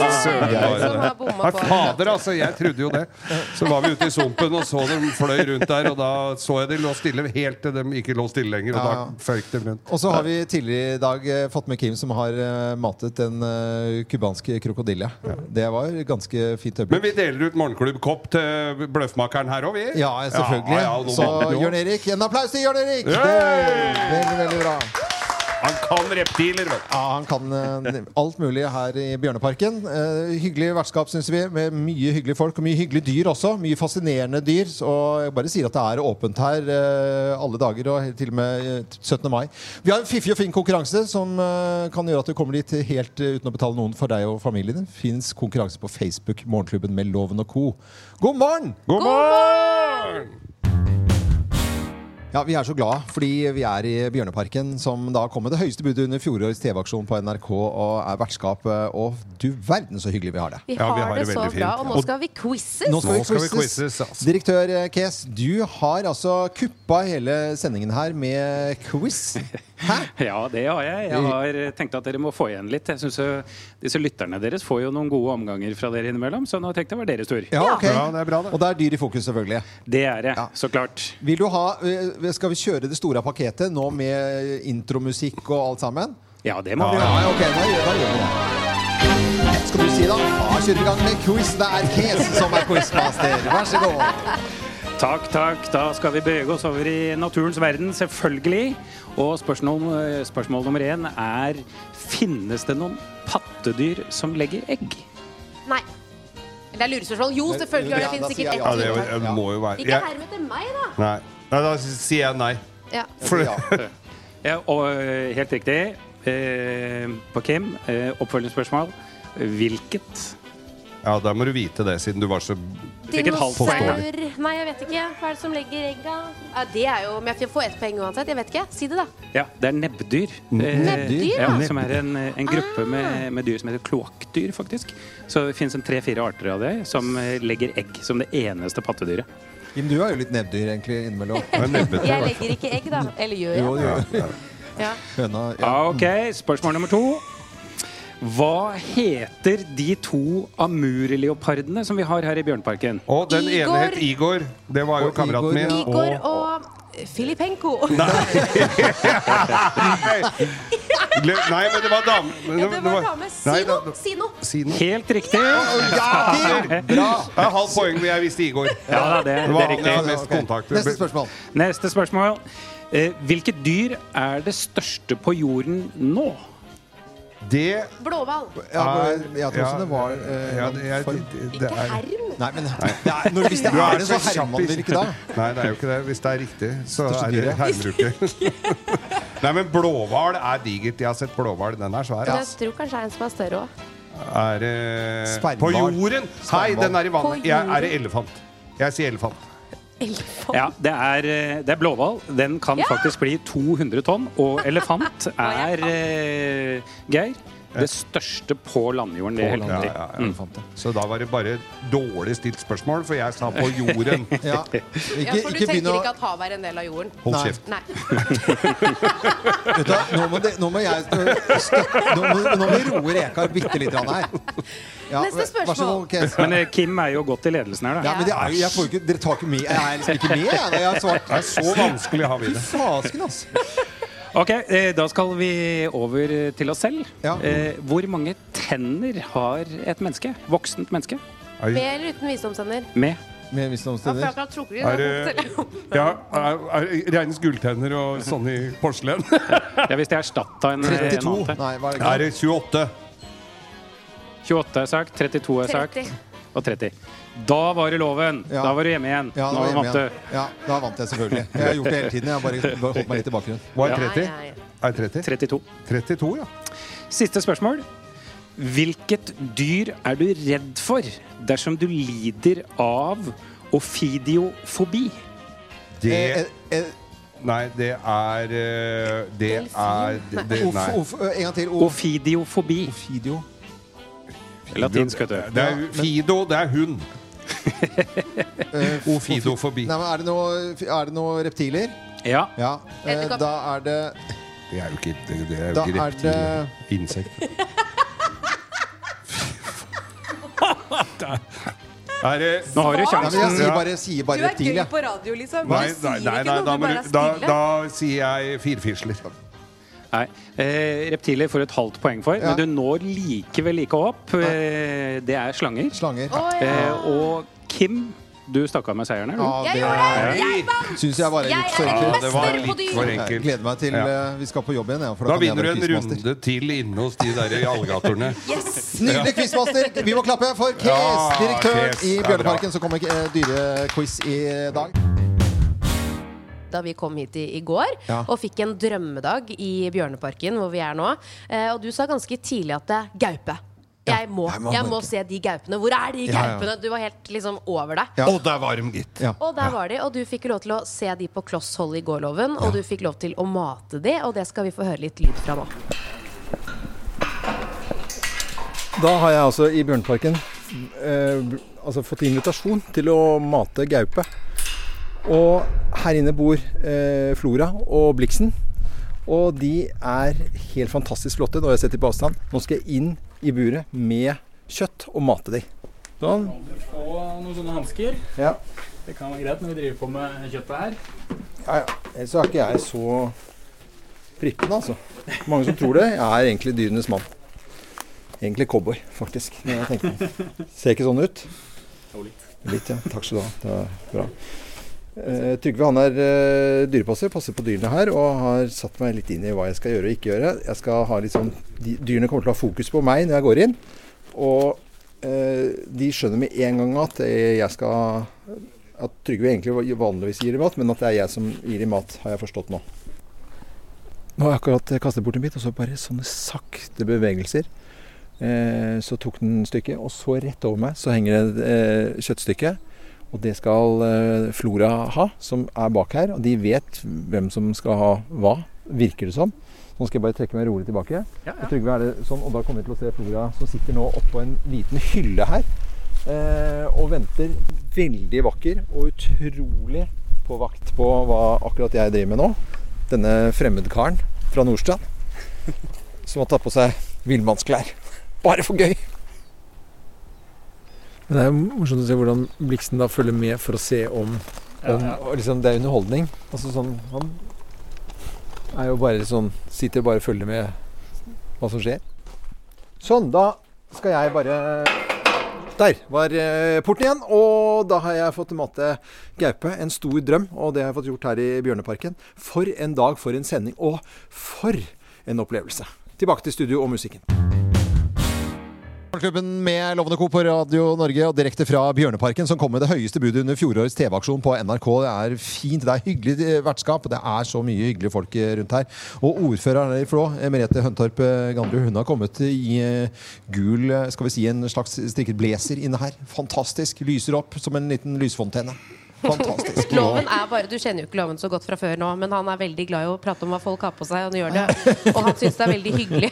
fader, altså, jeg trodde jo det. Så var vi ute i sumpen og så dem fløy rundt der, og da så jeg de lå stille helt til de ikke lå stille lenger, og da føyk de rundt. Og så har vi tidligere i dag fått med Kim som har matet en kubansk krokodille. Det var ganske fint øyeblikk. Men vi deler ut morgenklubbkopp til bløffmakeren her også, vi? Ja, selvfølgelig. Så Jørn Erik, en applaus til Jørn Erik! Veldig, veldig bra. Han kan reptiler, vet du. Ja, han kan alt mulig her i Bjørneparken. Hyggelig vertskap, synes vi, med mye hyggelige folk, og mye hyggelige dyr også. Mye fascinerende dyr. Og jeg bare sier at det er åpent her alle dager, og til og med 17. mai. Vi har en fiffig og fin konkurranse som kan gjøre at du kommer dit helt uten å betale noen for deg og familien. Det finnes konkurranse på Facebook, Morgenklubben med Loven og Co. God morgen! God morgen! Ja, vi så glad, fordi vi I Bjørneparken, som da kom med det høyeste budet under fjorårets TV-aksjon på NRK, og vertskap, og du verden så hyggelig vi har det. Vi har det så bra, og nå skal vi quizzes. Nå skal vi quizzes. Direktør Kes, du har altså kuppa hele sendingen her med quiz. Hæ? Ja, det har jeg. Jeg har tenkt at dere må få igjen litt. Jeg synes disse lytterne deres får jo noen gode omganger fra dere innimellom, så nå tenkte jeg var deres tur. Ja, ok. Ja, det bra det. Og det dyr I fokus selvfølgelig. Det det, så klart. Vil du ha, skal vi kjøre det store pakketet nå med intromusikk og alt sammen? Ja, det må vi ha. Ja, ok, da gjør vi det. Skal du si da? Kjører vi I gang med quiz. Det Kes som quizmaster. Vær så god. Takk. Da skal vi bevege oss over I naturens verden, selvfølgelig. Og spørsmål nummer 1 finnes det noen pattedyr som legger egg? Nei. Det lurespørsmål. Jo, selvfølgelig. Det finnes sikkert ja, det må jo være. Ikke hermed til meg, da. Nei, da sier jeg nei. Ja. Ja, og helt riktig. På Kim, oppfølgingsspørsmål. Hvilket? Ja, da må du vite det, siden du var så dinosaur. Nei, jeg vet ikke. Hva det som legger egg da? Ja, det jo, men jeg får ett poeng uansett. Jeg vet ikke. Si det da. Ja, det nebbdyr. Nebbdyr? Ja, som en gruppe med dyr som heter kloakkdyr, faktisk. Så det finnes 3-4 arter av det som legger egg som det eneste pattedyret. Men du jo litt nebbdyr egentlig innimellom. Jeg legger ikke egg da. Eller gjør jeg? Jo. Ja. Høna, ja. Ok, spørsmål nummer 2. Hva heter de 2 amurleopardene som vi har her I Bjørneparken? Og den ene het Igor. Det var jo kameraten min. Igor og Filipenko. Nei, men det var dame. Ja, det var dame. Sino. Helt riktig. Ja, bra. Halvt poeng, men jeg visste Igor. Ja, det riktig. Mest kontakt. Neste spørsmål. Hvilket dyr det største på jorden nå? Det Blåhval. Ja, jeg tror også det var Ikke herm? Nei, men hvis det det, så hermer man vel ikke da? Nei, det jo ikke det. Hvis det riktig, så det hermer du ikke. Nei, men blåhval digert. Jeg har sett blåhval. Den svær. Jeg tror kanskje en som større også. På jorden? Hei, den I vannet. Det elefant. Jeg sier elefant. Ja, det blåhval. Den kan faktisk bli 200 tonn. Og elefant Geir, det største på landjorden. Det helt riktig. Så da var det bare dårlig stilt spørsmål, for jeg sa på jorden. Ja, for du tenker ikke at havet en del av jorden? Hold kjeft. Nei. Vet du, nå må vi roe Rekar bitte litt her. Ja, neste spørsmål. Men Kim jo godt I ledelsen her da. Ja, men jeg får ikke, dere tar ikke med. Jeg liksom ikke med. Jeg har svart. Det så vanskelig har vi det. Fasken, altså. Ok, da skal vi over til oss selv. Ja. Hvor mange tenner har et menneske? Voksent menneske? Med eller uten visdomstenner? Med visdomstenner? Regnes gulltenner og sånn I porselen. Ja, hvis det erstattet en 32. Nei, hva det? 28. 28 sagt, 32 sagt. 30. Og 30. Da var det loven. Ja. Da var du hjemme igjen. Ja, da vant jeg selvfølgelig. Jeg har gjort det hele tiden. Jeg har bare holdt meg litt I bakgrunnen. Hva 30? 30? 32. 32, ja. Siste spørsmål. Hvilket dyr du redd for dersom du lider av ofidiofobi? Nei, det nei. En gang til. Ofidiofobi. Latinsk, vet du. Fido, det hund. Ofidofobi. Nei, men det noe reptiler? Ja. Da det Det jo ikke reptiler. Insekt. Nå har du sjansen. Jeg sier bare reptil. Du gøy på radio, liksom. Nei, da sier jeg firfisler. Nei, reptiler får et halvt poeng for, men du når likevel ikke opp. Det slanger. Og Kim, du stakk av med seieren her, du? Jeg gjorde det! Jeg vant! Synes jeg var litt for enkelt. Det var litt for enkelt. Jeg gleder meg til vi skal på jobb igjen. Da vinner du en runde til inne hos de der alligatorene. Nydelig quizmaster! Vi må klappe for Kes, direktør I Bjørneparken, som kommer dyrequiz I dag. Da vi kom hit I går og fikk en drømmedag I Bjørneparken hvor vi nå og du sa ganske tidlig at det gaupe Jeg må se de gaupene. Hvor er de gaupene? Du var helt liksom over deg. Og der var de, gitt. Og der var de, og du fikk lov til å se de på kloss hold i gårloven, og du fikk lov til å mate de, og det skal vi få høre litt lyd fra nå. Da har jeg altså i Bjørneparken fått invitasjon til å mate gaupe. Og her inne bor Flora og Bliksen, og de er helt fantastisk flotte. Nå har jeg sett de på avstand. Nå skal jeg inn i buret med kjøtt og mate de. Sånn. Få noen sånne hansker. Ja. Det kan være greit når vi driver på med kjøttet her. Ja. Ellers så er ikke jeg så prippen, altså. Mange som tror det. Jeg er egentlig dyrenes mann. Egentlig cowboy, faktisk. Når jeg tenker meg. Ser ikke sånn ut? Litt, ja. Takk skal du ha. Det er bra. Trygve, han er dyrepasser, passer på dyrene her, og har satt meg litt inn i hva jeg skal gjøre og ikke gjøre. Jeg skal ha litt sånn, dyrene kommer til å ha fokus på meg når jeg går inn, og de skjønner med en gang at at Trygve egentlig vanligvis gir dem mat, men at det er jeg som gir dem mat, har jeg forstått nå. Nå har jeg akkurat kastet bort en bit, og så bare sånne sakte bevegelser. Så tok den stykket, og så rett over meg så henger det kjøttstykket. Og det skal Flora ha, som er bak her. Og de vet hvem som skal ha hva, virker det som. Nå skal jeg bare trekke meg rolig tilbake. Og Trygve er det sånn, og da kommer vi til å se Flora som sitter nå oppå en liten hylle her. Og venter veldig vakker og utrolig på vakt på hva akkurat jeg driver med nå. Denne fremmedkaren fra Nordstrand, som har tatt på seg villmannsklær. Bare for gøy! Men det er jo morsomt å se hvordan Bliksen da følger med for å se om liksom, det er underholdning. Altså sånn, han er jo bare sånn, sitter og bare følger med hva som skjer. Sånn, da skal jeg bare... Der var porten igjen, og da har jeg fått mate gaupe. En stor drøm, og det har jeg fått gjort her i Bjørneparken. For en dag, for en sending, og for en opplevelse. Tilbake til studio og musikken. Klubben med Lovende Co på Radio Norge og direkte fra Bjørneparken, som kom med det høyeste budet under fjorårets TV-aksjon på NRK. Det er fint, det er hyggelig vertskap, og det er så mye hyggelige folk rundt her. Og ordføreren i Flå, Merete Høntorp Gandrud, hun har kommet i gul, skal vi si, en slags strikket blazer inne her. Fantastisk, lyser opp som en liten lysfontene. Fantastisk. Loven er bare, du kjenner jo ikke Loven så godt fra før nå, men han er veldig glad i å prate om hva folk har på seg, og han gjør det. Og han synes det er veldig hyggelig.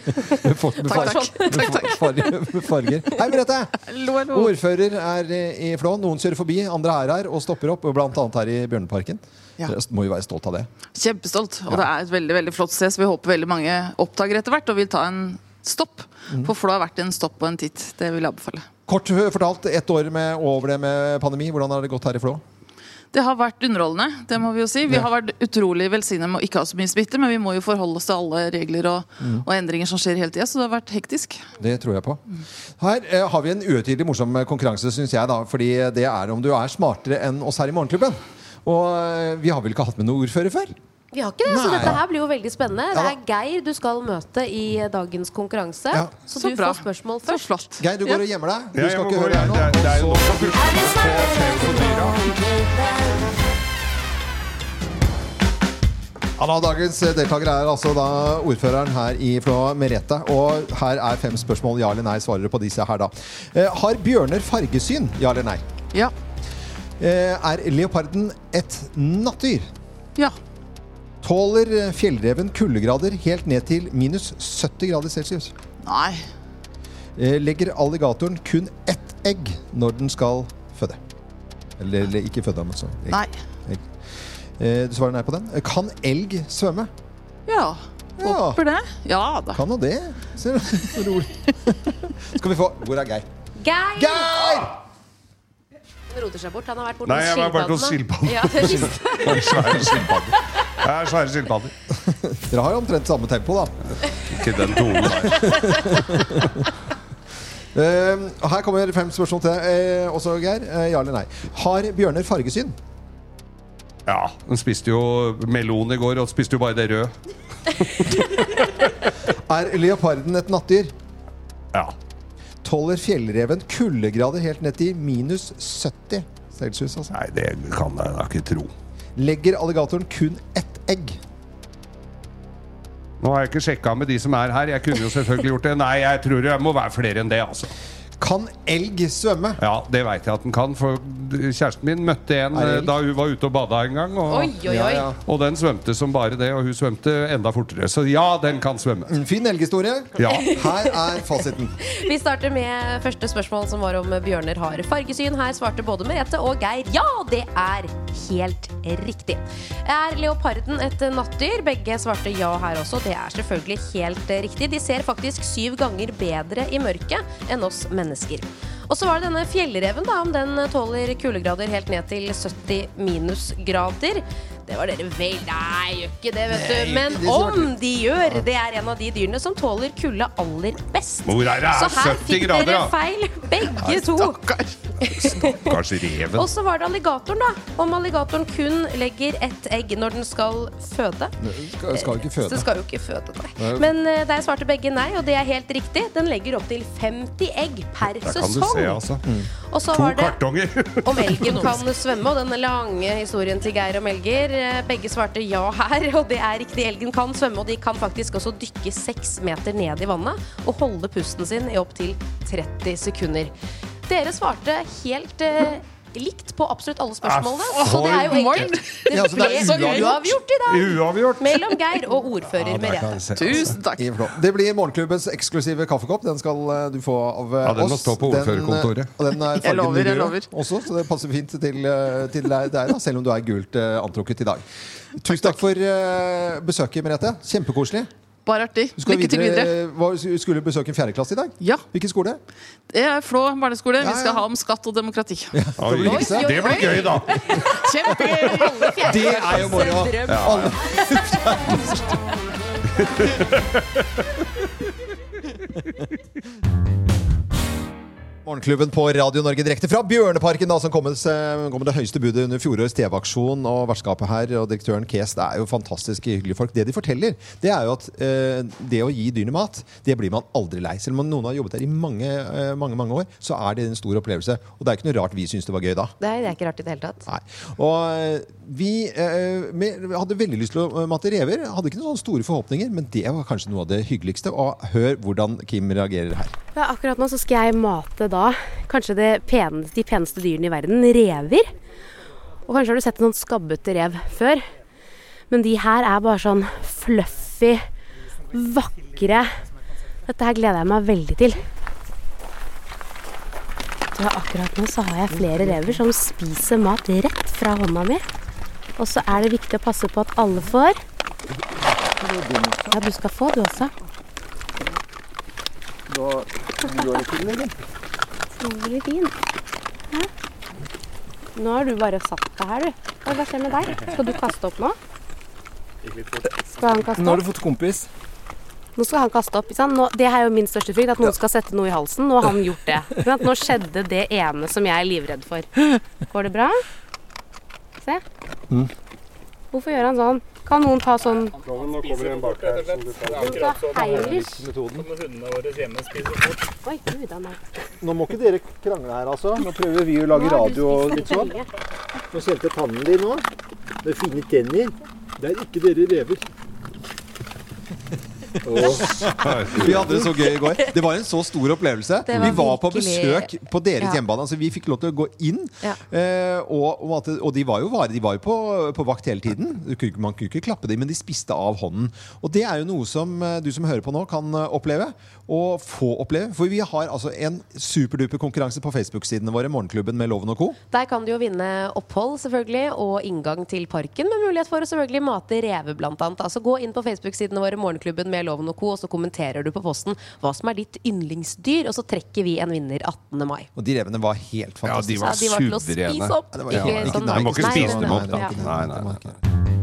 Farger. Hei, Merete! Ordfører er i Flå. Noen kjører forbi, andre er her og stopper opp, blant annet her i Bjørneparken. Dere må jo være stolt av det. Kjempestolt, og det er et veldig, veldig flott sted, så vi håper veldig mange oppdager etter hvert, og vil ta en stopp. For Flå har vært en stopp og en titt. Det vil jeg anbefale. Kort fortalt, 1 år over det med pandemi. Hvordan har det gått her i Flå? Det har vært underholdende, det må vi jo si. Vi har vært utrolig velsignet med å ikke ha så mye smitte, men vi må jo forholde oss til alle regler og endringer som skjer hele tiden, så det har vært hektisk. Det tror jeg på. Her har vi en uøytidelig morsom konkurranse, synes jeg da, fordi det er om du er smartere enn oss her i Morgenklubben. Og vi har vel ikke hatt med noen ordfører før? Vi har ikke det, så dette her blir jo veldig spennende. Det er Geir du skal møte i dagens konkurranse. Så du får spørsmål først. Så flott. Geir, du går og gjemmer deg. Du skal ikke høre her nå. Det er jo nok å putte på dyra. Dagens deltaker er altså da ordføreren her i Flå, Merete. Og her er 5 spørsmål, ja eller nei, svarer på disse her da. Har bjørner fargesyn, ja eller nei? Ja. Er leoparden et nattdyr? Ja. Tåler fjellreven kuldegrader helt ned til minus 70 grader Celsius? Nei. Legger alligatoren kun ett egg når den skal føde? Eller ikke føde, men så egg. Nei. Egg. Du svarer nei på den. Kan elg svømme? Ja. Håper det. Ja da. Kan jo det. Ser du, rolig. Skal vi få... Hvor er Geir? Geir! Han roter seg bort. Han har vært Nei, jeg var bare hos skilpadden. Ja, det visste Svære skilpadder. Jeg er svære skilpadder. Dere har jo omtrent samme tempo, da. Ikke den tonen der. Her kommer 5 spørsmål til. Også Geir. Ja eller nei? Har bjørner fargesyn? Ja, den spiste jo melon i går, og spiste jo bare det røde. Er leoparden et nattdyr? Ja. Tåler fjellreven kuldegrader helt ned til minus 70 Celsius, altså? Nei, det kan jeg da ikke tro. Legger alligatoren kun ett egg? Nå har jeg ikke sjekket med de som her. Jeg kunne jo selvfølgelig gjort det. Nei, jeg tror det må være flere enn det, altså. Kan elg svømme? Ja, det vet jeg at den kan. For kjæresten min møtte en da hun var ute og bada en gang. Og den svømte som bare det, og hun svømte enda fortere. Så ja, den kan svømme. Fin elghistorie. Ja. Her fasiten. Vi starter med første spørsmål som var om bjørner har fargesyn. Her svarte både Merete og Geir. Ja, det er helt riktig. Er leoparden et nattdyr? Begge svarte ja her også. Det er selvfølgelig helt riktig. De ser faktisk 7 ganger bedre i mørket enn oss mennesker. Og så var det denne fjellreven da, om den tåler kuldegrader helt ned til 70 minusgrader. Det var dere vel. Nei, gjør ikke det, vet du. Men om de gjør, det er en av de dyrene som tåler kulde aller best. Hvor er det? Så her 70 fikk grader, dere feil, begge to. Stakkars reven. Og så var det alligatoren da. Om alligatoren kun legger et egg når den skal føde. Skal ikke føde. Så skal jo ikke føde, nei. Men der svarte begge nei, og det er helt riktig. Den legger opp til 50 egg per sesong. Se, altså. Og så var det om elgen kan svømme, og den lange historien til Geir om elger. Begge svarte ja her, og det er riktig. Elgen kan svømme, og de kan faktisk også dykke 6 meter ned i vannet og holde pusten sin i opp til 30 sekunder. Dere svarte helt likt på absolutt alle spørsmålene, så det er jo enkelt. Det ble uavgjort i dag mellom Geir og ordfører Merete. Tusen takk. Det blir morgenklubbens eksklusive kaffekopp. Den skal du få av oss. Den må stå på ordførerkontoret. Og den er fargen rød også, så det passer fint til deg da, selv om du er gult antrukket i dag. Tusen takk for besøket, Merete. Kjempekoselig. Bare artig. Lykke til videre. Skulle du besøke en 4. klasse i dag? Ja. Hvilken skole? Det er Flå barneskole. Vi skal ha om skatt og demokrati. Ja. Det blir gøy da. Kjempegøy. Det er jo moro. Morgenklubben på Radio Norge direkte fra Bjørneparken da, som kom med det høyeste budet under fjorårets TV-aksjon, og vertskapet her og direktøren Kes, det er jo fantastisk hyggelige folk. Det de forteller, det er jo at det å gi dyrene mat, det blir man aldri lei. Selv om noen har jobbet der i mange år, så er det en stor opplevelse, og det er ikke noe rart vi synes det var gøy da. Det er ikke rart i det hele tatt. Nei. Og vi hadde veldig lyst til å mate rever, hadde ikke noen store forhåpninger, men det var kanskje noe av det hyggeligste, og hør hvordan Kim reagerer her. Ja, akkurat nå så skal jeg mate da kanskje de peneste dyrene i verden, rever. Og kanskje har du sett noen skabbete rev før. Men de her er bare sånn fluffy, vakre. Dette her gleder jeg meg veldig til. Så akkurat nå så har jeg flere rever som spiser mat rett fra hånda mi. Og så er det viktig å passe på at alle får. Ja, du skal få du også. Da går det til, eller? Utrolig fin. Ja. Nå har du bare satt deg her, du. Hva skjer med deg? Skal du kaste opp nå? Skal han kaste opp? Nå har du fått kompis. Nå skal han kaste opp. Nå, det er jo min største frykt, at noen skal sette noe i halsen. Nå har han gjort det. Nå skjedde det ene som jeg er livredd for. Går det bra? Se. Hvorfor gjør han sånn? Kan noen ta sånn... Nå kommer en bak her som du kan... Heimlich. Metoden. Når hundene våre hjemme spiser fort. Oi, Gud, han er... Nå må ikke dere krangle her, altså. Nå prøver vi å lage radio og litt sånn. Nå kjente tannen din nå. Det er fine tenner. Det er ikke dere rever. Vi hadde det så gøy i går. Det var en så stor opplevelse. Vi var på besøk på deres hjemmebane. Altså, vi fikk lov til å gå inn, og de var jo på vakt hele tiden. Man kunne ikke klappe dem, men de spiste av hånden. Og det er jo noe som du som hører på nå kan oppleve, og få oppleve. For vi har altså en superduper konkurranse på Facebook-sidene våre, Morgenklubben med Loven og Co. Der kan du jo vinne opphold selvfølgelig, og inngang til parken, med mulighet for å selvfølgelig mate rever blant annet. Altså gå inn på Facebook-sidene våre, Morgenklubben med Loven og Co, og så kommenterer du på posten hva som er ditt yndlingsdyr, og så trekker vi en vinner 18. mai. Og de revene var helt fantastiske. Ja, de var til å spise opp. Man må ikke spise dem opp da. Nei.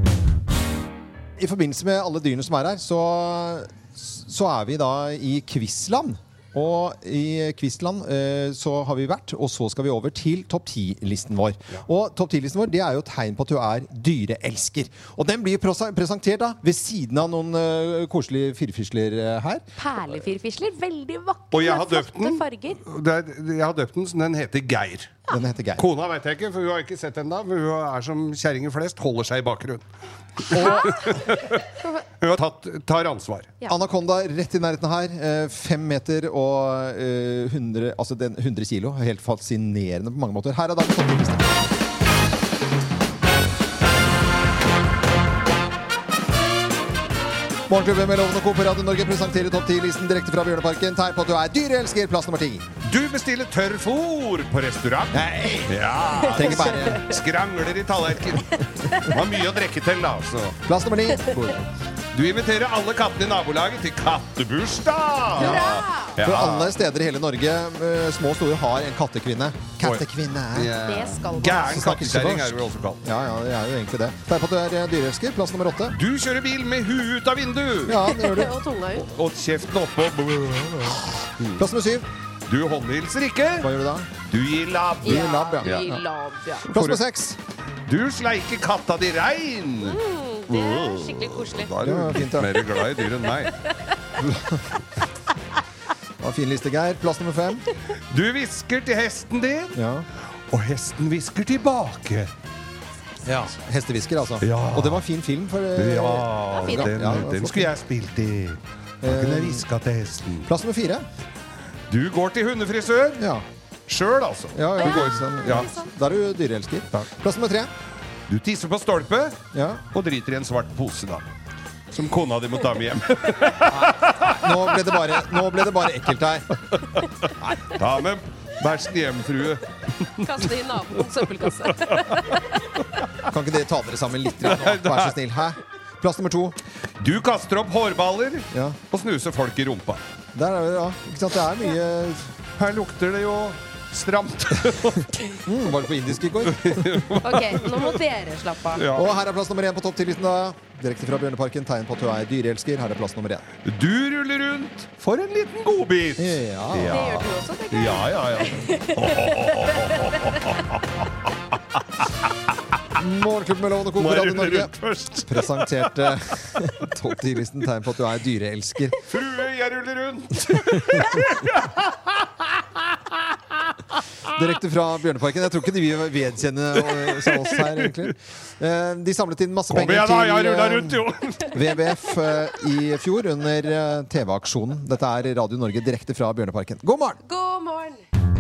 I forbindelse med alle dyrene som er her, så er vi da i Quizland. Og i Quizland så har vi vært, og så skal vi over til topp 10-listen vår. Og topp 10-listen vår, det er jo et tegn på at du er dyreelsker. Og den blir presentert da ved siden av noen koselige firfisler her. Perlefirfisler, veldig vakre, og jeg har døpt flotte farger. Jeg har døpt den så den heter Geir. Den heter Geir. Kona vet jeg ikke, for hun har ikke sett ennå. Hun er som kjerringer flest, holder seg i bakgrunnen. Hun tar ansvar. Anaconda rett i nærheten her. 5 meter og 100 kilo. Helt fascinerende på mange måter. Her er dagens toppliste. Morgenklubben med Loven og Co. på Radio Norge presenterer topp 10-listen direkte fra Bjørneparken. Tegn på at du er dyreelsker, plass nummer 10. Du bestiller tørr fôr på restaurant. Nei. Ja, tenker bare skrangler i tallerken. Det var mye å drikke til, da. Så. Plass nummer 9. Du inviterer alle kattene i nabolaget til kattebursdag. For alle steder i hele Norge, små og store, har en kattekvinne. Kattekvinne. Det skal gå. Gæren kattekjerring er det også kalt. Ja, det er jo egentlig det. Tegn på at du er dyreelsker, plass nummer 8. Du kjører bil med huet ut av vinduet. Ja, det gjør du. Og tunga ut. Og kjeften oppå. Plass nummer 7. Du håndhilser ikke. Hva gjør du da? Du gir labb. Ja. Plass nummer 6. Du sleiker katta di rein. Det er skikkelig koselig. Da er du mer glad i dyr enn meg. Det var fin liste, Geir. Plass nummer 5. Du hvisker til hesten din, og hesten hvisker tilbake. Ja, hestehvisker altså. Ja. Og det var en fin film. For, den skulle jeg spilt i. Da kunne jeg hviska til hesten. Plass nummer 4. Du går til hundefrisør. Ja. Sjøl, altså. Ja. Da er du dyreelsker. Plass nummer 3. Du tisser på stolpe og driter i en svart pose, da. Som kona di må ta med hjem. Nå ble det bare ekkelt her. Ta med bæsjen hjem, frue. Kaste i naboens søppelkasse. Kan ikke dere ta dere sammen litt? Vær så snill. Hæ? Plass nummer 2. Du kaster opp hårballer og snuser folk i rumpa. Der er det, ikke sant? Det er mye... Her lukter det jo stramt. Var det på indisk i går? Ok, nå må dere slappe av. Og her er plass nummer 1 på topp 10-listen da. Direkte fra Bjørneparken, tegn på at du er dyreelsker. Her er plass nummer 1. Du ruller rundt for en liten godbit. Ja. Det gjør du også, tenker jeg. Morgenklubben med Loven og Co. på Radio Norge presenterte topp 10-listen, tegn på at du er dyreelsker. Frue, jeg ruller rundt. Direkte fra Bjørneparken. Jeg tror ikke de vil vedkjenne oss her, egentlig. De samlet inn masse penger til WWF i fjor under TV-aksjonen. Dette er Radio Norge direkte fra Bjørneparken. God morgen! God morgen!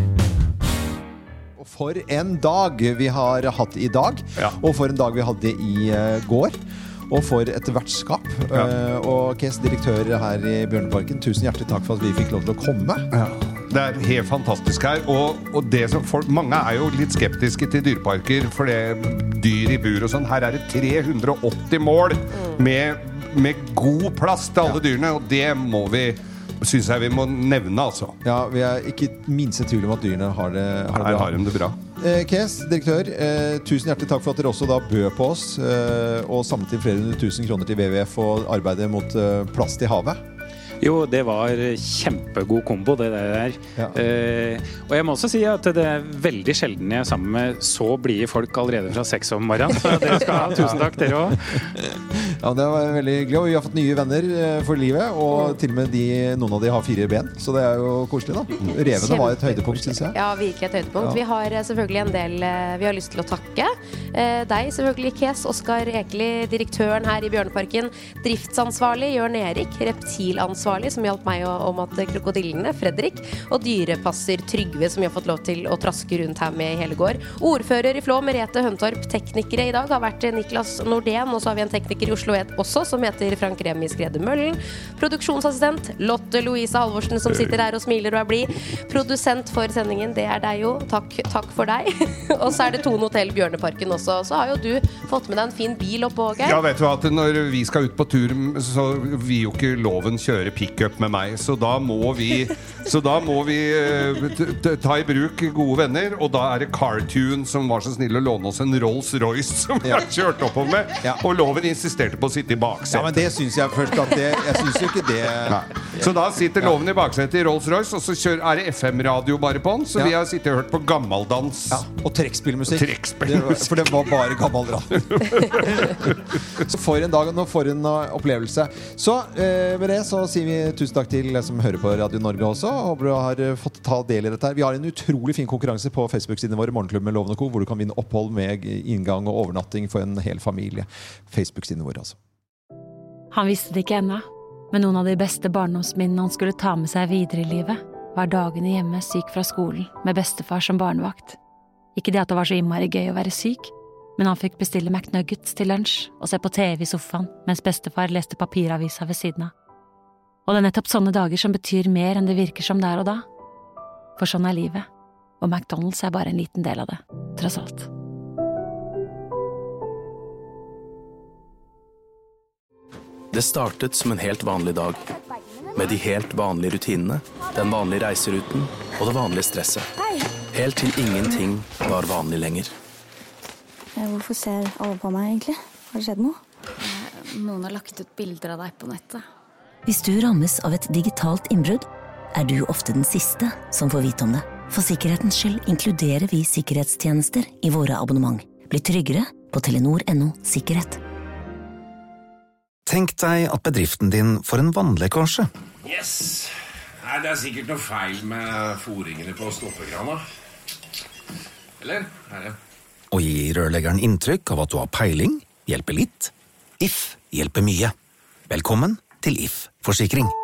Og for en dag vi har hatt i dag, og for en dag vi hadde i går. Og for et vertskap. Og Kes, direktør her i Bjørneparken, tusen hjertelig takk for at vi fikk lov til å komme. Det er helt fantastisk her. Og det som mange er jo litt skeptiske til dyreparker, for det dyr i bur og sånn. Her er det 380 mål med god plass til alle dyrene, og det synes jeg vi må nevne, altså. Ja, vi er ikke minst i tvil om at dyrene har det bra. Her har de det bra. Kes, direktør, tusen hjertelig takk for at dere også da bød på oss og samlet inn flere 100 000 kroner til WWF og arbeidet mot plast i havet. Jo, det var kjempegod kombo, det der. Og jeg må også si at det er veldig sjelden jeg er sammen med så blide folk allerede fra 6 om morgenen. Så dere skal ha tusen takk, dere også. Ja, det var veldig hyggelig, og vi har fått nye venner for livet, og til og med noen av de har 4 ben, så det er jo koselig da. Revene var et høydepunkt, synes jeg. Ja, virkelig et høydepunkt. Vi har selvfølgelig en del vi har lyst til å takke. Deg selvfølgelig, Kes, Oskar Ekeli, direktøren her i Bjørneparken, driftsansvarlig Jørn Erik, reptilansvarlig som hjalp meg om at krokodillene, Fredrik, og dyrepasser Trygve som jeg har fått lov til å traske rundt her med i hele går. Ordfører i Flå, Merete Høntorp, teknikere i dag har vært Niklas Nordén, og så har vi en tekniker i Oslo også, som heter Frank Remi Skrede Møllen. Produksjonsassistent Lotte Louise Halvorsen, som sitter der og smiler og er blid. Produsent for sendingen, det er deg jo. Takk for deg. Og så er det Tone Hotel Bjørneparken også. Så har jo du fått med deg en fin bil opp på, Geir. Ja, vet du at når vi skal ut på tur, så vil jo ikke loven kjøre pick-up med meg, så da må vi ta i bruk gode venner, og da er det Cartoon som var så snill å låne oss en Rolls Royce som vi har kjørt oppover med, og loven insisterte på å sitte i baksetet. Ja, men det synes jeg først at jeg synes jo ikke det. Så da sitter Loven i baksetet i Rolls-Royce, og så er det FM-radio bare på den, så vi har sittet og hørt på gammaldans. Ja, og trekkspillmusikk. For det var bare gammel radio. Så for en dag, og for en opplevelse. Så med det så sier vi tusen takk til dere som hører på Radio Norge også. Håper du har fått ta del i dette her. Vi har en utrolig fin konkurranse på Facebook-siden vår, Morgenklubben med Loven & Co, hvor du kan vinne opphold med inngang og overnatting for en hel familie. Facebook-siden vår altså. Han visste det ikke ennå, men noen av de beste barndomsminnene han skulle ta med seg videre i livet, var dagene hjemme syk fra skolen, med bestefar som barnevakt. Ikke det at det var så innmari gøy å være syk, men han fikk bestille McNuggets til lunsj og se på TV i sofaen, mens bestefar leste papiravisa ved siden av. Og det er nettopp sånne dager som betyr mer enn det virker som der og da. For sånn er livet, og McDonald's er bare en liten del av det, tross alt. Det startet som en helt vanlig dag, med de helt vanlige rutinene, den vanlige reiseruten og det vanlige stresset. Helt til ingenting var vanlig lenger. Hvorfor ser alle på meg egentlig? Har det skjedd noe? Noen har lagt ut bilder av deg på nettet. Hvis du rammes av et digitalt innbrudd, er du ofte den siste som får vite om det. For sikkerhetens skyld inkluderer vi sikkerhetstjenester i våre abonnement. Bli tryggere på Telenor.no sikkerhet. Tenk deg at bedriften din får en vannlekkasje. Yes! Nei, det er sikkert noe feil med foringene på stoppekrana. Eller? Er det? Og gi rørleggeren inntrykk av at du har peiling, hjelper litt. If hjelper mye. Velkommen til If Forsikring.